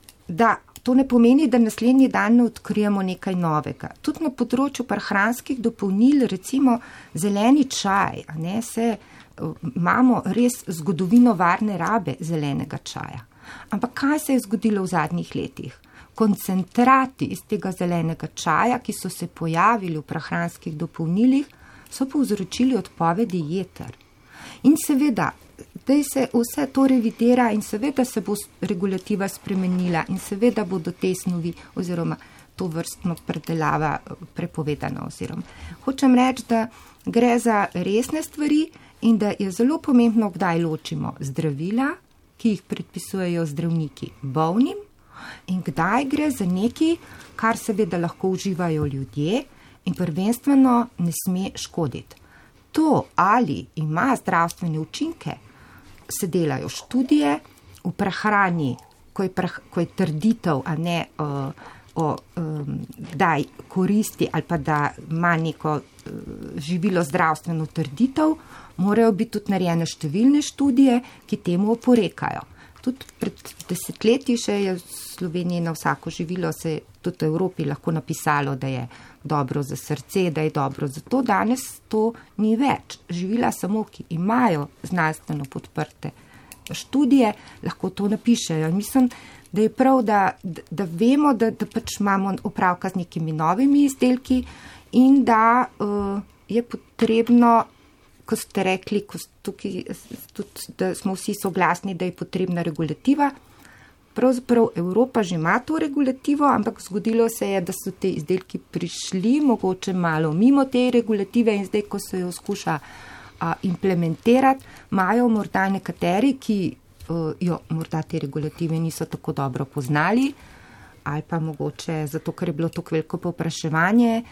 da to ne pomeni, da naslednji dan ne odkrijemo nekaj novega. Tudi na področju prehranskih dopolnil, recimo zeleni čaj, a ne, se, uh, imamo res zgodovino varne rabe zelenega čaja. Ampak kaj se je zgodilo v zadnjih letih? Koncentrati iz tega zelenega čaja, ki so se pojavili v prehranskih dopolnilih, so povzročili odpovedi jeter. In seveda, zdaj se vse to revidira in seveda se bo regulativa spremenila in seveda bodo te snovi oziroma to vrstno predelava prepovedana. Oziroma. Hočem reči, da gre za resne stvari in da je zelo pomembno, kdaj ločimo zdravila, ki jih predpisujejo zdravniki bolnim, in kdaj gre za nekaj, kar seveda lahko uživajo ljudje in prvenstveno ne sme škoditi. To, ali ima zdravstvene učinke, se delajo študije v prehrani, ko je, preh, ko je trditev, a ne o, o um, daj koristi ali pa da ima neko uh, živilo zdravstveno trditev, morajo biti tudi narejene številne študije, ki temu oporekajo. Tudi pred desetletji še je v Sloveniji na vsako živilo se tudi v Evropi lahko napisalo, da je dobro za srce, da je dobro za to. Danes to ni več. Živila samo, ki imajo znanstveno podprte študije, lahko to napišejo. In mislim, da je prav, da, da, da vemo, da, da pač imamo opravka z nekimi novimi izdelki in da uh, je potrebno, ko ste rekli, ko tukaj, tudi, da smo vsi soglasni, da je potrebna regulativa. Pravzaprav Evropa že ima to regulativo, ampak zgodilo se je, da so te izdelki prišli mogoče malo mimo te regulative in zdaj, ko se jo skuša a, implementirati, imajo morda nekateri, ki a, jo morda te regulative niso tako dobro poznali ali pa mogoče zato, ker je bilo tako veliko povpraševanje,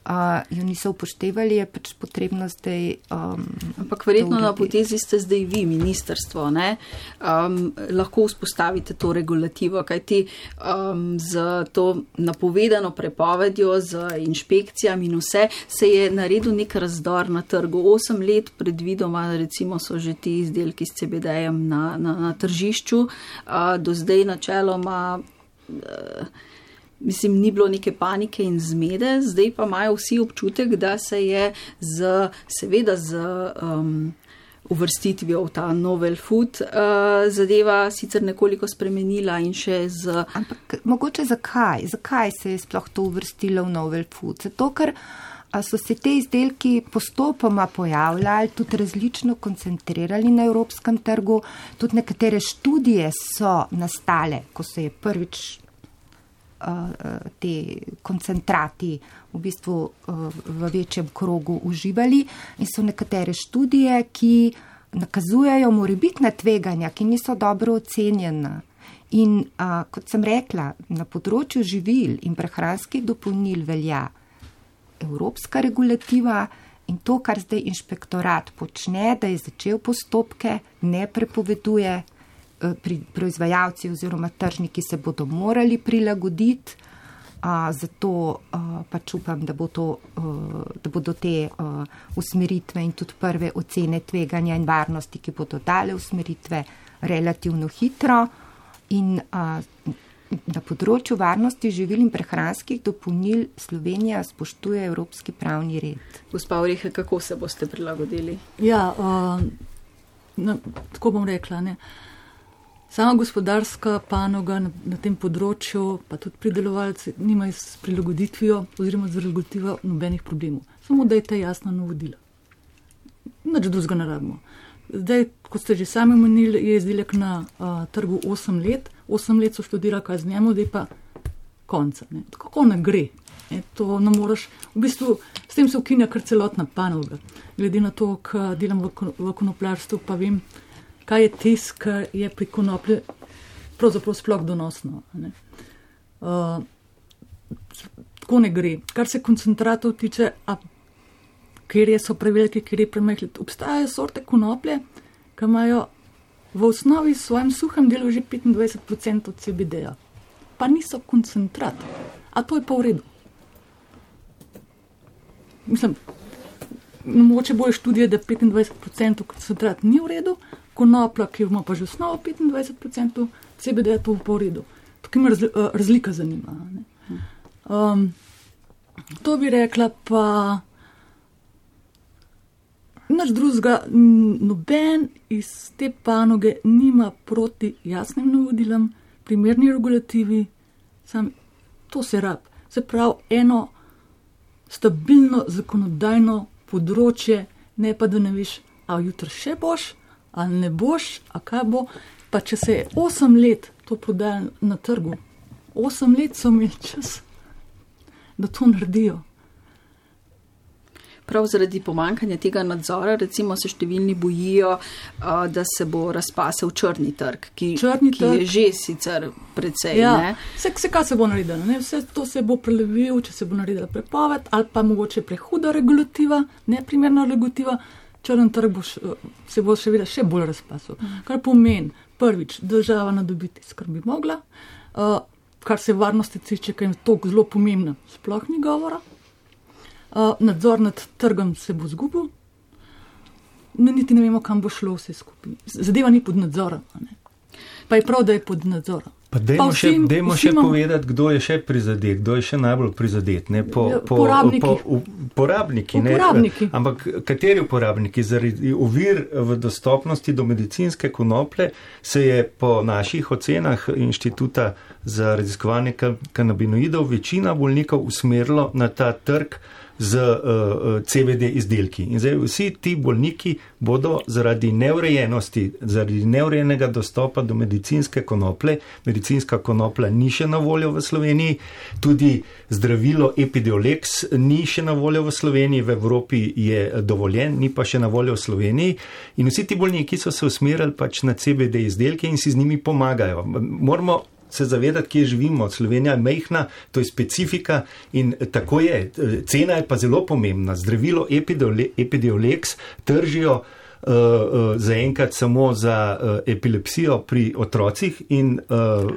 uh, jo niso upoštevali, je pač potrebno zdaj. Um, Ampak verjetno na potezi ste zdaj vi, ministrstvo, ne? Um, lahko vzpostavite to regulativo, kajti um, z to napovedano prepovedjo, z inšpekcijami in vse, se je naredil nek razdor na trgu. Osem let predvidoma, recimo, so že ti izdelki s C B D-jem na, na, na tržišču, uh, do zdaj načeloma. Uh, Mislim, ni bilo neke panike in zmede, zdaj pa imajo vsi občutek, da se je z, seveda z um, uvrstitvijo v ta novel food uh, zadeva sicer nekoliko spremenila in še z... Ampak mogoče zakaj? Zakaj se je sploh to uvrstilo v novel food? Zato, ker so se te izdelki postopoma pojavljali, tudi različno koncentrirali na evropskem trgu, tudi nekatere študije so nastale, ko se je prvič te koncentrati v bistvu v večjem krogu uživali in so nekatere študije, ki nakazujejo morebitna tveganja, ki niso dobro ocenjena. In a, kot sem rekla, na področju živil in prehranskih dopolnil velja evropska regulativa in to, kar zdaj inšpektorat počne, da je začel postopke, ne prepoveduje. Pri proizvajalci oziroma tržniki se bodo morali prilagoditi, a, zato a, pač upam, da, bo to, a, da bodo te a, usmeritve in tudi prve ocene tveganja in varnosti, ki bodo dale usmeritve relativno hitro in a, na področju varnosti živil in prehranskih dopolnil Slovenija spoštuje evropski pravni red. Gospa Orehe, kako se boste prilagodili? Ja, a, na, tako bom rekla, ne. Sama gospodarska panoga na, na tem področju, pa tudi pridelovalci, nimajo s prilagoditvijo oziroma z regulativo nobenih problemov. Samo dajte jasna navodila. Nič drugega ne rabimo. Zdaj, kot ste že sami omenili, je izdelek na a, trgu osem let. osem let so študirali, kaj z njemu, zdaj pa konca. Ne. Kako ne gre? Ne, to ne moreš. V bistvu s tem se ukinja kar celotna panoga. Glede na to, ko delam v, v konopljarstvu, pa vem, kaj je tisk, kar je pri konoplji pravzaprav sploh donosno. Ne. Uh, tako ne gre. Kar se koncentratov tiče, a kjer so preveliki, kjer je premehli, obstajajo sorte konoplje, ki imajo v osnovi v svojem suhem delu že petindvajset procentov C B D-ja. Pa niso koncentrat. A to je pa v redu. Mislim, mogoče bojo študije, da petindvajset procentov koncentrat ni v redu, konopla, ki ima pa že osnovo petindvajset procentov C B D, je to pa v redu. Tukaj me razli, razlika zanima. Ne? Um, to bi rekla pa nič drugega, noben iz te panoge nima proti jasnim navodilom, primerni regulativi, sam, to se rab. Se pravi, eno stabilno zakonodajno področje, ne pa da ne veš, a jutri še boš, ali ne boš, a kaj bo, pa če se je osem let to prodajalo na trgu, osem let so imeli čas, da to naredijo. Prav zaradi pomankanja tega nadzora, recimo se številni bojijo, da se bo razpasel črni trg, ki, črni ki trg. je že sicer precej. Ja, ne? Vse, vse, kaj se bo naredilo, ne? Vse to se bo prelevil, če se bo naredila prepoved, ali pa mogoče prehuda regulativa, neprimerna regulativa, črn trg bo š, se bo še, še bolj razpasel. Mm. Kar pomeni, prvič, država nadobiti skrbi mogla, uh, kar se varnosti tiče, kaj je to zelo pomembno, sploh ni govora. Uh, nadzor nad trgom se bo zgubil, ne, niti ne vemo, kam bo šlo vse skupaj. Zadeva ni pod nadzorom, ne? Pa je prav, da je pod nadzorom. Pa dajmo, pa vsi, še, dajmo še imamo... povedati, kdo je še prizadet, kdo je še najbolj prizadet. Ne? Po, ja, po, porabniki. Po, u, porabniki, ne? Uporabniki. Ampak kateri uporabniki? Zaradi ovir v dostopnosti do medicinske konoplje se je po naših ocenah Inštituta za raziskovanje kanabinoidov večina bolnikov usmerilo na ta trg z uh, C B D izdelki. In zdaj vsi ti bolniki bodo zaradi neurejenosti, zaradi neurejenega dostopa do medicinske konoplje, medicinska konoplja ni še na voljo v Sloveniji, tudi zdravilo Epidiolex ni še na voljo v Sloveniji, v Evropi je dovoljen, ni pa še na voljo v Sloveniji. In vsi ti bolniki so se usmerili pač na C B D izdelke in si z njimi pomagajo. Moramo se zavedati, kje živimo. Slovenija je majhna, to je specifika in tako je. Cena je pa zelo pomembna. Zdravilo Epidiolex tržijo Uh, uh, zaenkrat samo za uh, epilepsijo pri otrocih in uh,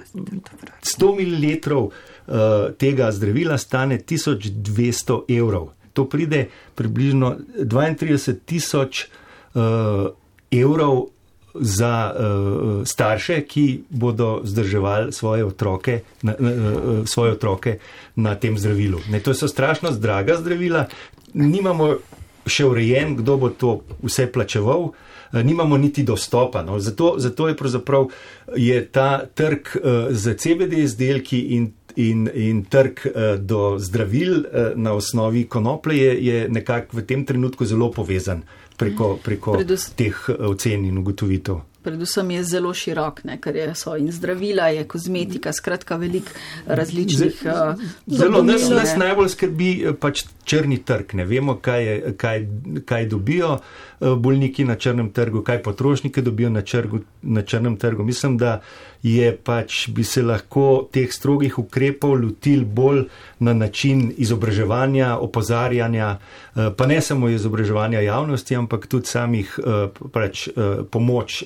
sto mililitrov uh, tega zdravila stane tisoč dvesto evrov. To pride približno dvaintrideset tisoč uh, evrov za uh, starše, ki bodo zdrževali svoje otroke na, uh, svoje otroke na tem zdravilu. Ne, to so strašno draga zdravila, nimamo še urejen, kdo bo to vse plačeval, nimamo niti dostopa. No. Zato, zato je pravzaprav je ta trg uh, z C B D izdelki in, in, in trg uh, do zdravil uh, na osnovi konoplje je, je nekako v tem trenutku zelo povezan preko, preko Predus... teh ocen in ugotovitev. Predvsem je zelo širok, ne, ker je so in zdravila, je kozmetika, skratka velik različnih. Uh, zelo, nas, nas najbolj skrbi pač črni trg. Ne vemo, kaj, je, kaj, kaj dobijo bolniki na črnem trgu, kaj potrošniki dobijo na, črgu, na črnem trgu. Mislim, da je pač bi se lahko teh strogih ukrepov lotil bolj na način izobraževanja, opozarjanja, pa ne samo izobraževanja javnosti, ampak tudi samih pač pomoč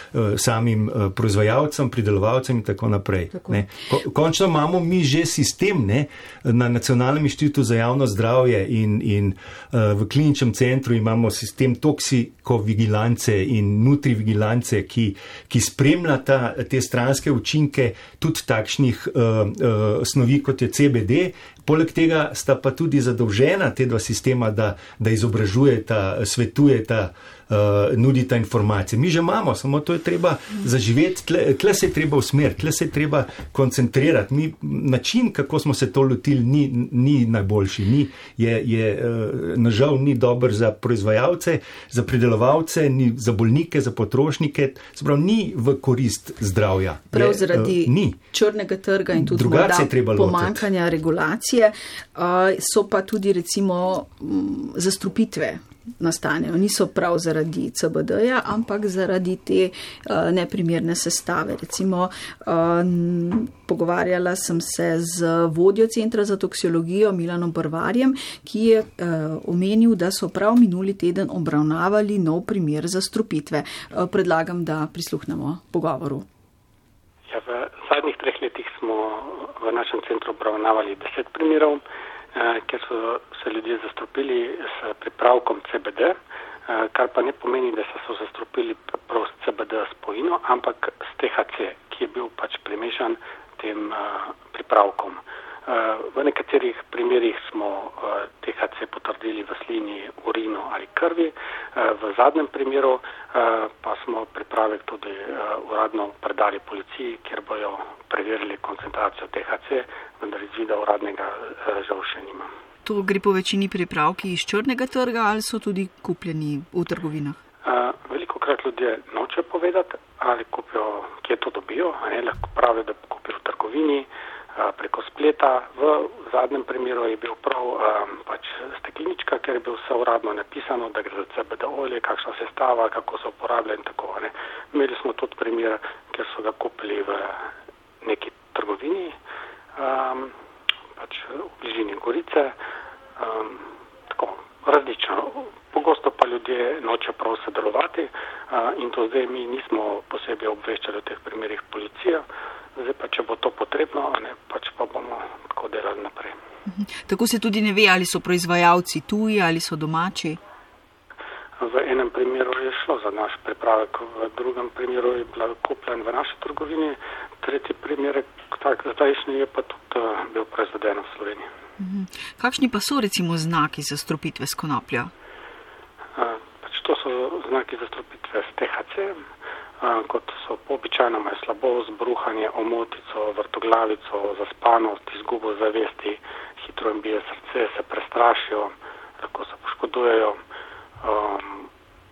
samim proizvajalcem, pridelovalcem in tako naprej. Tako. Ne. Končno imamo mi že sistem, ne, na Nacionalnem inštitutu za javno zdravje in, in v kliničnem centru imamo sistem toksikovigilance in nutrivigilance, ki, ki spremljata te stranske učinke tudi takšnih uh, uh, snovi, kot je C B D. Poleg tega sta pa tudi zadolžena te dva sistema, da, da izobražujeta, svetujeta, uh, nudita informacije. Mi že imamo, samo to je treba zaživeti, tle, tle se je treba usmeriti, tle se je treba koncentrirati. Mi, način, kako smo se to lotili, ni, ni najboljši. Ni, je, je, uh, nažal ni dober za proizvajalce, za pridelovalce, ni za bolnike, za potrošnike. Sprav, ni v korist zdravja. Prav je, zaradi uh, črnega trga in tudi pomankanja regulacije. So pa tudi recimo zastrupitve nastanejo. Niso prav zaradi C B D-ja, ampak zaradi te neprimerne sestave. Recimo pogovarjala sem se z vodjo Centra za toksiologijo Milanom Brvarjem, ki je omenil, da so prav minuli teden obravnavali nov primer zastrupitve. Predlagam, da prisluhnemo pogovoru. Ja, v zadnjih treh letih smo v našem centru obravnavali deset primerov, eh, kjer so se ljudje zastrupili s pripravkom C B D, eh, kar pa ne pomeni, da so se zastrupili prav s C B D spojino, ampak s T H C, ki je bil pač primešan tem eh, pripravkom. Eh, v nekaterih primerih smo eh, T H C potrdili v slini, urinu ali krvi, eh, v zadnjem primeru eh, pa smo pripravek tudi eh, uradno predali policiji, kjer bojo preverili koncentracijo T H C, vendar izvida uradnega eh, žal še nima. To gre po večini pripravki iz črnega trga ali so tudi kupljeni v trgovinah? Uh, veliko krat ljudje nočejo povedati, ali kupijo, kje to dobijo, ali lahko pravijo, da kupijo v trgovini, uh, preko spleta. V zadnjem primeru je bil prav um, pač steklenička, ker je bil vse uradno napisano, da gre za C B D olje, kakšna sestava, kako se uporablja in tako. Ne. Imeli smo tudi primer, ker so ga kupili v neki trgovini, um, pač v bližini Gorice, um, tako različno. Pogosto pa ljudje nočejo prav sodelovati uh, in to zdaj mi nismo posebej obveščali o teh primerih policija. Zdaj pa, če bo to potrebno, ne, pač pa bomo tako delali naprej. Mhm. Tako se tudi ne ve, ali so proizvajalci tuji ali so domači? V enem primeru je šlo za naš pripravek, v drugem primeru je bila kupljen v naši trgovini, tretji primer, tak zdajšnji, je pa tudi uh, bil proizveden v Sloveniji. Mhm. Kakšni pa so recimo znaki zastrupitve s konopljo? Uh, pač to so znaki zastrupitve s T H C, uh, kot so običajno imajo slabost, bruhanje, omotico, vrtoglavico, zaspanost, izgubo zavesti, hitro jim bije srce, se prestrašijo, lahko se poškodujejo. Um,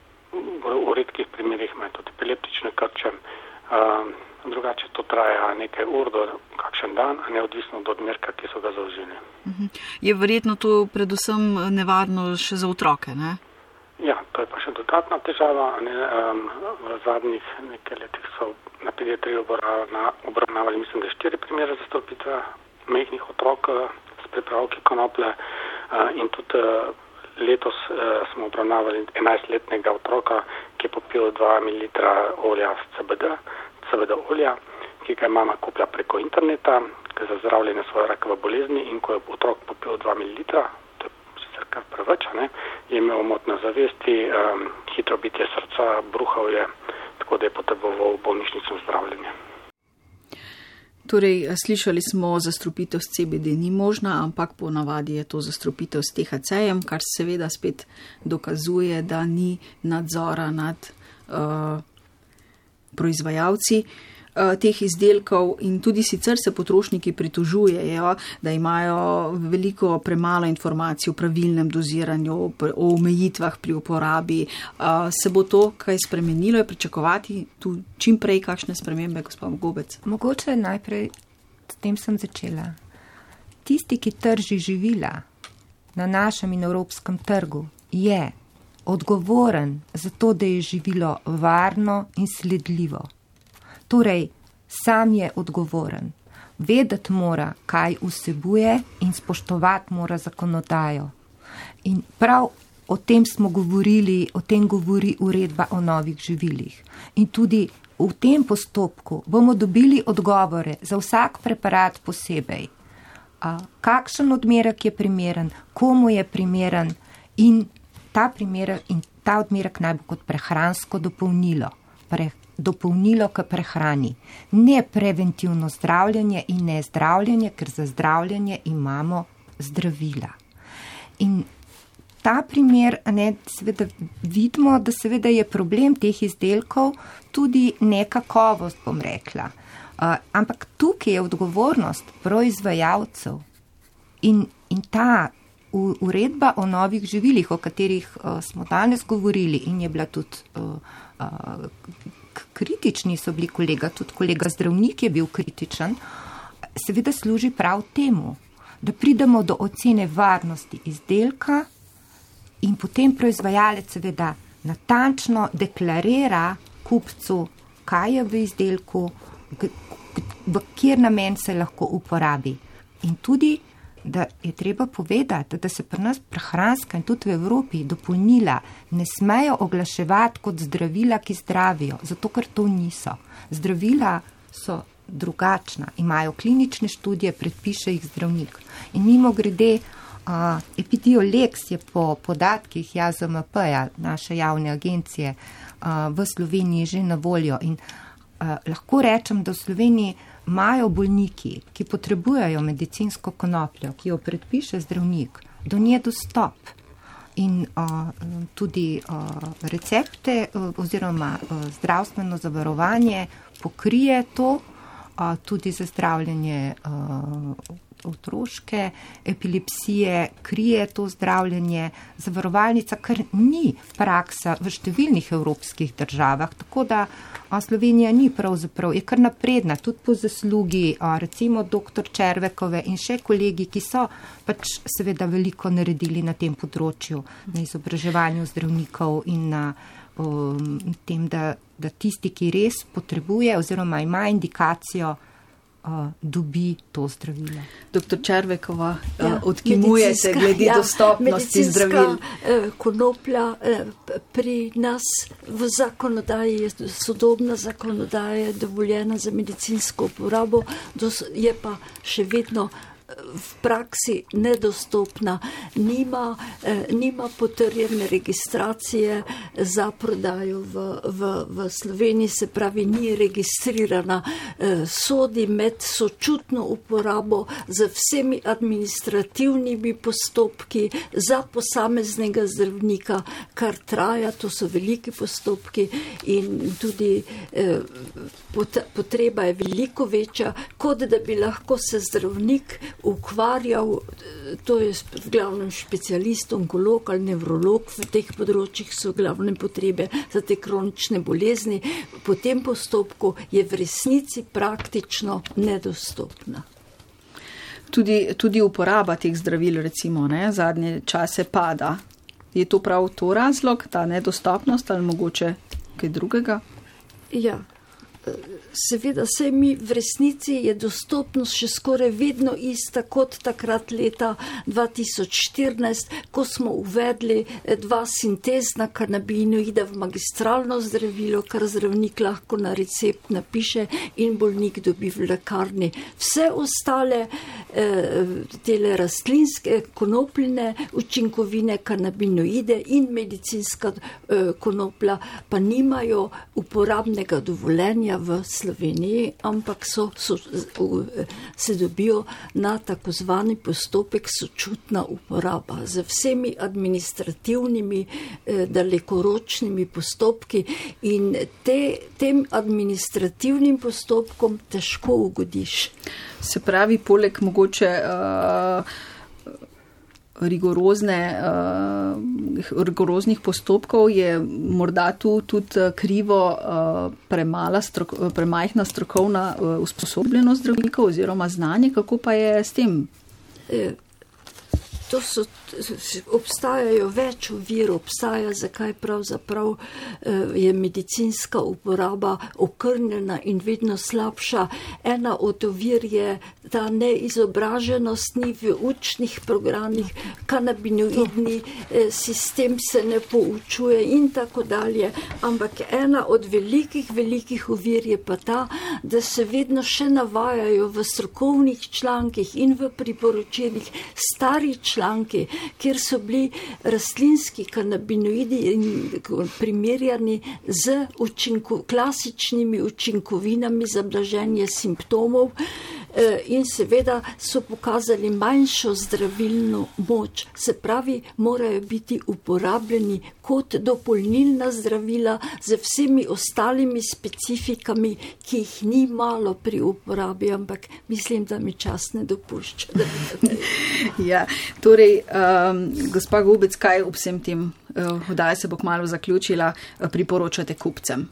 v redkih primerih imajo tudi epileptične krče. Um, drugače to traja nekaj ur do kakšen dan, a neodvisno od odmerka, ki so ga zaužili. Je verjetno to predvsem nevarno še za otroke, ne? Ja, to je pa še dodatna težava. Ne, um, v zadnjih nekaj letih so na pediatriji obravnavali, mislim, da štiri primere zastrupitve majhnih otrok s pripravki konoplje uh, in tudi uh, letos uh, smo obravnavali enajstletnega otroka, ki je popil dva mililitra olja s C B D, C B D olja, ki ga je mama kupila preko interneta za zdravljenje svoje rakave bolezni, in ko je otrok popil dva mililitra, to je sicer kar preveč, ne, je imel motnje zavesti, um, hitro bitje srca, bruhal je, tako da je potreboval bolnišnično zdravljenje. Torej, slišali smo, zastrupitev s C B D ni možna, ampak po navadi je to zastrupitev s T H C-jem, kar seveda spet dokazuje, da ni nadzora nad uh, proizvajalci teh izdelkov, in tudi sicer se potrošniki pritožujejo, da imajo veliko premalo informacij o pravilnem doziranju, o omejitvah pri uporabi. Se bo to kaj spremenilo, je pričakovati tu čim prej kakšne spremembe, gospod Gobec? Mogoče najprej s tem sem začela. Tisti, ki trži živila na našem in evropskem trgu, je odgovoren za to, da je živilo varno in sledljivo. Torej, sam je odgovoren. Vedeti mora, kaj vsebuje, in spoštovati mora zakonodajo. In prav o tem smo govorili, o tem govori uredba o novih živilih. In tudi v tem postopku bomo dobili odgovore za vsak preparat posebej. A, kakšen odmerek je primeren, komu je primeren, in ta, primer, in ta odmerek naj bo kot prehransko dopolnilo. Pre, dopolnilo k prehrani. Ne preventivno zdravljenje in ne zdravljenje, ker za zdravljenje imamo zdravila. In ta primer, ne, seveda vidimo, da seveda je problem teh izdelkov tudi nekakovost, bom rekla. Uh, ampak tukaj je odgovornost proizvajalcev in, in ta u, uredba o novih živilih, o katerih uh, smo danes govorili, in je bila tudi uh, uh, kritični so bili kolega, tudi kolega zdravnik je bil kritičen, seveda služi prav temu, da pridemo do ocene varnosti izdelka in potem proizvajalec seveda natančno deklarira kupcu, kaj je v izdelku, v kjer namen se lahko uporabi. In tudi, da je treba povedati, da se pri nas prehranska in tudi v Evropi dopolnila ne smejo oglaševati kot zdravila, ki zdravijo, zato ker to niso. Zdravila so drugačna, imajo klinične študije, predpiše jih zdravnik. In mimo grede, uh, Epidiolex je po podatkih J Z M P-ja, naše javne agencije, uh, v Sloveniji že na voljo. In uh, lahko rečem, da v Sloveniji imajo bolniki, ki potrebujejo medicinsko konopljo, ki jo predpiše zdravnik, do nje dostop. In uh, tudi uh, recepte uh, oziroma uh, zdravstveno zavarovanje pokrije to, uh, tudi za zdravljenje uh, otroške epilepsije, krije to zdravljenje, zavarovalnica, kar ni praksa v številnih evropskih državah, tako da a, Slovenija ni pravzaprav, je kar napredna, tudi po zaslugi, a, recimo doktor Červekove in še kolegi, ki so pač seveda veliko naredili na tem področju, na izobraževanju zdravnikov in na um, tem, da, da tisti, ki res potrebuje oziroma ima indikacijo, Uh, dobi to zdravilo. Doktor Červekova, ja, uh, odkimujete glede ja, dostopnosti zdravil. Eh, konoplja eh, pri nas v zakonodaji je sodobna zakonodaja dovoljena za medicinsko uporabo, dos, je pa še vedno v praksi nedostopna, nima, eh, nima potrjene registracije za prodajo v, v, v Sloveniji, se pravi, ni registrirana, eh, sodi med sočutno uporabo z vsemi administrativnimi postopki za posameznega zdravnika, kar traja, to so veliki postopki in tudi eh, pot, potreba je veliko večja, kot da bi lahko se zdravnik ukvarjal, to je v glavnem specialist, onkolog ali nevrolog, v teh področjih so glavne potrebe za te kronične bolezni. Po tem postopku je v resnici praktično nedostopna. Tudi, tudi uporaba teh zdravil, recimo, ne, zadnje čase pada. Je to prav to razlog, ta nedostopnost ali mogoče kaj drugega? Ja. Seveda, saj mi v resnici je dostopnost še skoraj vedno ista kot takrat leta dva tisoč štirinajst, ko smo uvedli dva sintezna kanabinoida v magistralno zdravilo, kar zdravnik lahko na recept napiše in bolnik dobi v lekarni. Vse ostale eh, tele rastlinske, konopljne učinkovine, kanabinoide in medicinska eh, konoplja pa nimajo uporabnega dovoljenja v Sloveniji, ampak so, so, se dobijo na tako zvani postopek sočutna uporaba z vsemi administrativnimi eh, dalekoročnimi postopki in te, tem administrativnim postopkom težko ugodiš. Se pravi, poleg mogoče uh, rigorozne, uh, rigoroznih postopkov je morda tu tudi krivo uh, premala strok, premajhna strokovna uh, usposobljenost zdravnikov oziroma znanje, kako pa je s tem? E, to so, obstajajo več ovir, obstaja, zakaj pravzaprav je medicinska uporaba okrnjena in vedno slabša. Ena od ovir je ta neizobraženost, ni v učnih programih, kanabinoidni sistem se ne poučuje in tako dalje. Ampak ena od velikih, velikih ovir je pa ta, da se vedno še navajajo v strokovnih člankih in v priporočilih stari članki, kjer so bili rastlinski kanabinoidi primerjani z učinku, klasičnimi učinkovinami za blaženje simptomov in seveda so pokazali manjšo zdravilno moč. Se pravi, morajo biti uporabljeni kot dopolnilna zdravila z vsemi ostalimi specifikami, ki jih ni malo pri uporabi, ampak mislim, da mi čas ne dopušča. Ja, torej, um, gospa Gobec, kaj ob vsem tem, oddaja uh, se bo kmalu zaključila, uh, priporočate kupcem?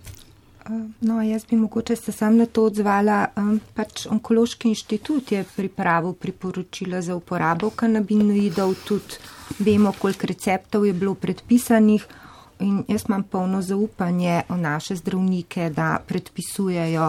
No, jaz bi mogoče se sam na to odzvala. Um, pač Onkološki inštitut je pripravil priporočila za uporabo kanabinoidov, tudi vemo, koliko receptov je bilo predpisanih in jaz imam polno zaupanje v naše zdravnike, da predpisujejo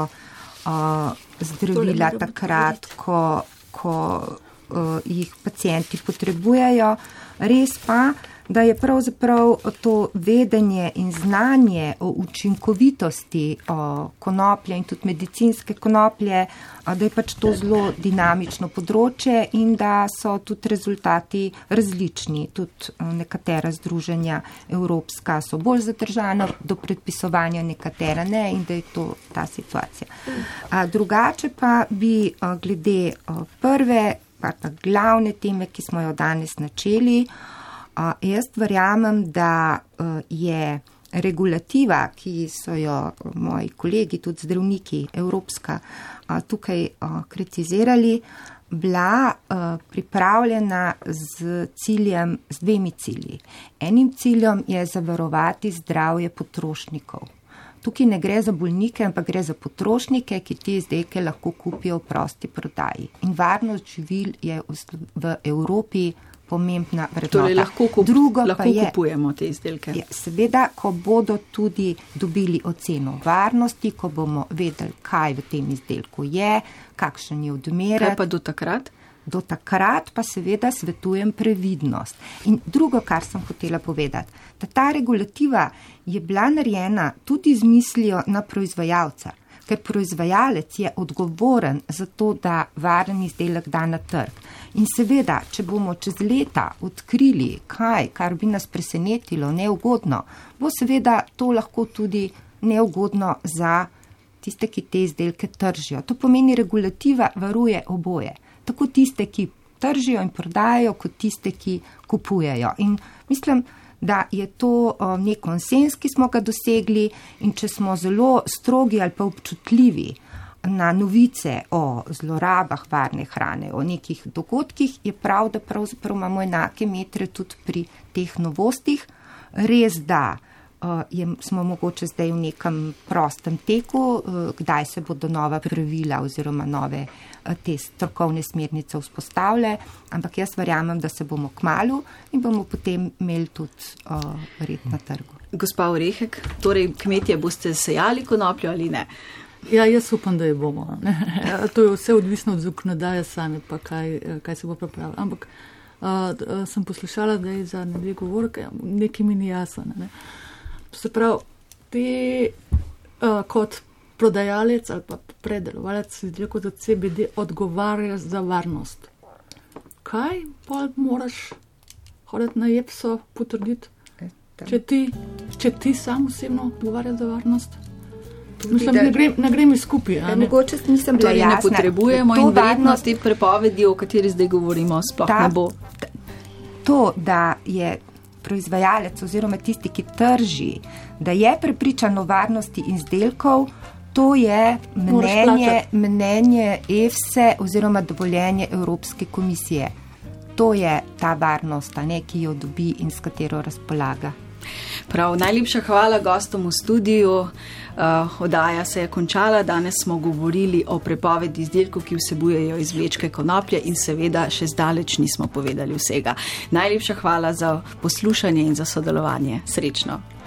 uh, zdravila takrat, ko, ko uh, jih pacienti potrebujejo. Res pa, da je pravzaprav to vedenje in znanje o učinkovitosti o konoplje in tudi medicinske konoplje, da je pač to zelo dinamično področje in da so tudi rezultati različni. Tudi nekatera združenja evropska so bolj zadržana do predpisovanja, nekatera ne in da je to ta situacija. A drugače pa bi glede prve, pa glavne teme, ki smo jo danes načeli, Uh, jaz verjamem, da uh, je regulativa, ki so jo moji kolegi, tudi zdravniki, evropska, uh, tukaj uh, kritizirali, bila uh, pripravljena z ciljem, z dvemi cilji. Enim ciljem je zavarovati zdravje potrošnikov. Tukaj ne gre za bolnike, ampak gre za potrošnike, ki te izdelke lahko kupijo v prosti prodaji. In varnost živil je v Evropi pomembna vrednota. Torej lahko, kup, Drugo lahko pa je, kupujemo te izdelke. Je, seveda, ko bodo tudi dobili oceno varnosti, ko bomo vedeli, kaj v tem izdelku je, kakšen je odmerek. Kaj pa do takrat? Do takrat pa seveda svetujem previdnost. In drugo, kar sem hotela povedati, da ta regulativa je bila narejena tudi z mislijo na proizvajalca, ker proizvajalec je odgovoren za to, da varen izdelek da na trg. In seveda, če bomo čez leta odkrili kaj, kar bi nas presenetilo, neugodno, bo seveda to lahko tudi neugodno za tiste, ki te izdelke tržijo. To pomeni, regulativa varuje oboje. Tako tiste, ki tržijo in prodajajo, kot tiste, ki kupujejo. In mislim, da je to nek konsens, ki smo ga dosegli in če smo zelo strogi ali pa občutljivi na novice o zlorabah varne hrane, o nekih dogodkih, je prav, da pravzaprav imamo enake metre tudi pri teh novostih. Res, da je, smo mogoče zdaj v nekem prostem teku, kdaj se bodo nova pravila oziroma nove te strokovne smernice vzpostavile, ampak jaz verjamem, da se bomo kmalu in bomo potem imeli tudi uh, red na trgu. Gospa Orehek, torej kmetje boste sejali konopljo ali ne? Ja, jaz upam, da je bomo. Ne? To je vse odvisno od zakonodaje same, pa kaj, kaj se bo pripravilo. Ampak uh, sem poslušala, da je za dve govorke, nekaj mi ni jasno. Ne? Se pravi, te uh, kot prodajalec ali pa predelovalec izdelkov za C B D odgovarja za varnost. Kaj pa moraš hoditi na E P S O potrditi, če ti, če ti sam osebno odgovarja za varnost? Mislim, ne grem, ne grem izkupi. Mogoče nisem bila jasna. Ne potrebujemo in verjetno te prepovedi, o kateri zdaj govorimo, sploh ta, ne bo. To, da je proizvajalec oziroma tisti, ki trži, da je prepričan o varnosti izdelkov, to je mnenje, mnenje E F S E oziroma dovoljenje Evropske komisije. To je ta varnost, ne, ki jo dobi in s katero razpolaga. Prav, najlepša hvala gostom v studiu. Uh, oddaja se je končala. Danes smo govorili o prepovedi izdelkov, ki vsebujejo izvlečke konoplje in seveda še zdaleč nismo povedali vsega. Najlepša hvala za poslušanje in za sodelovanje. Srečno.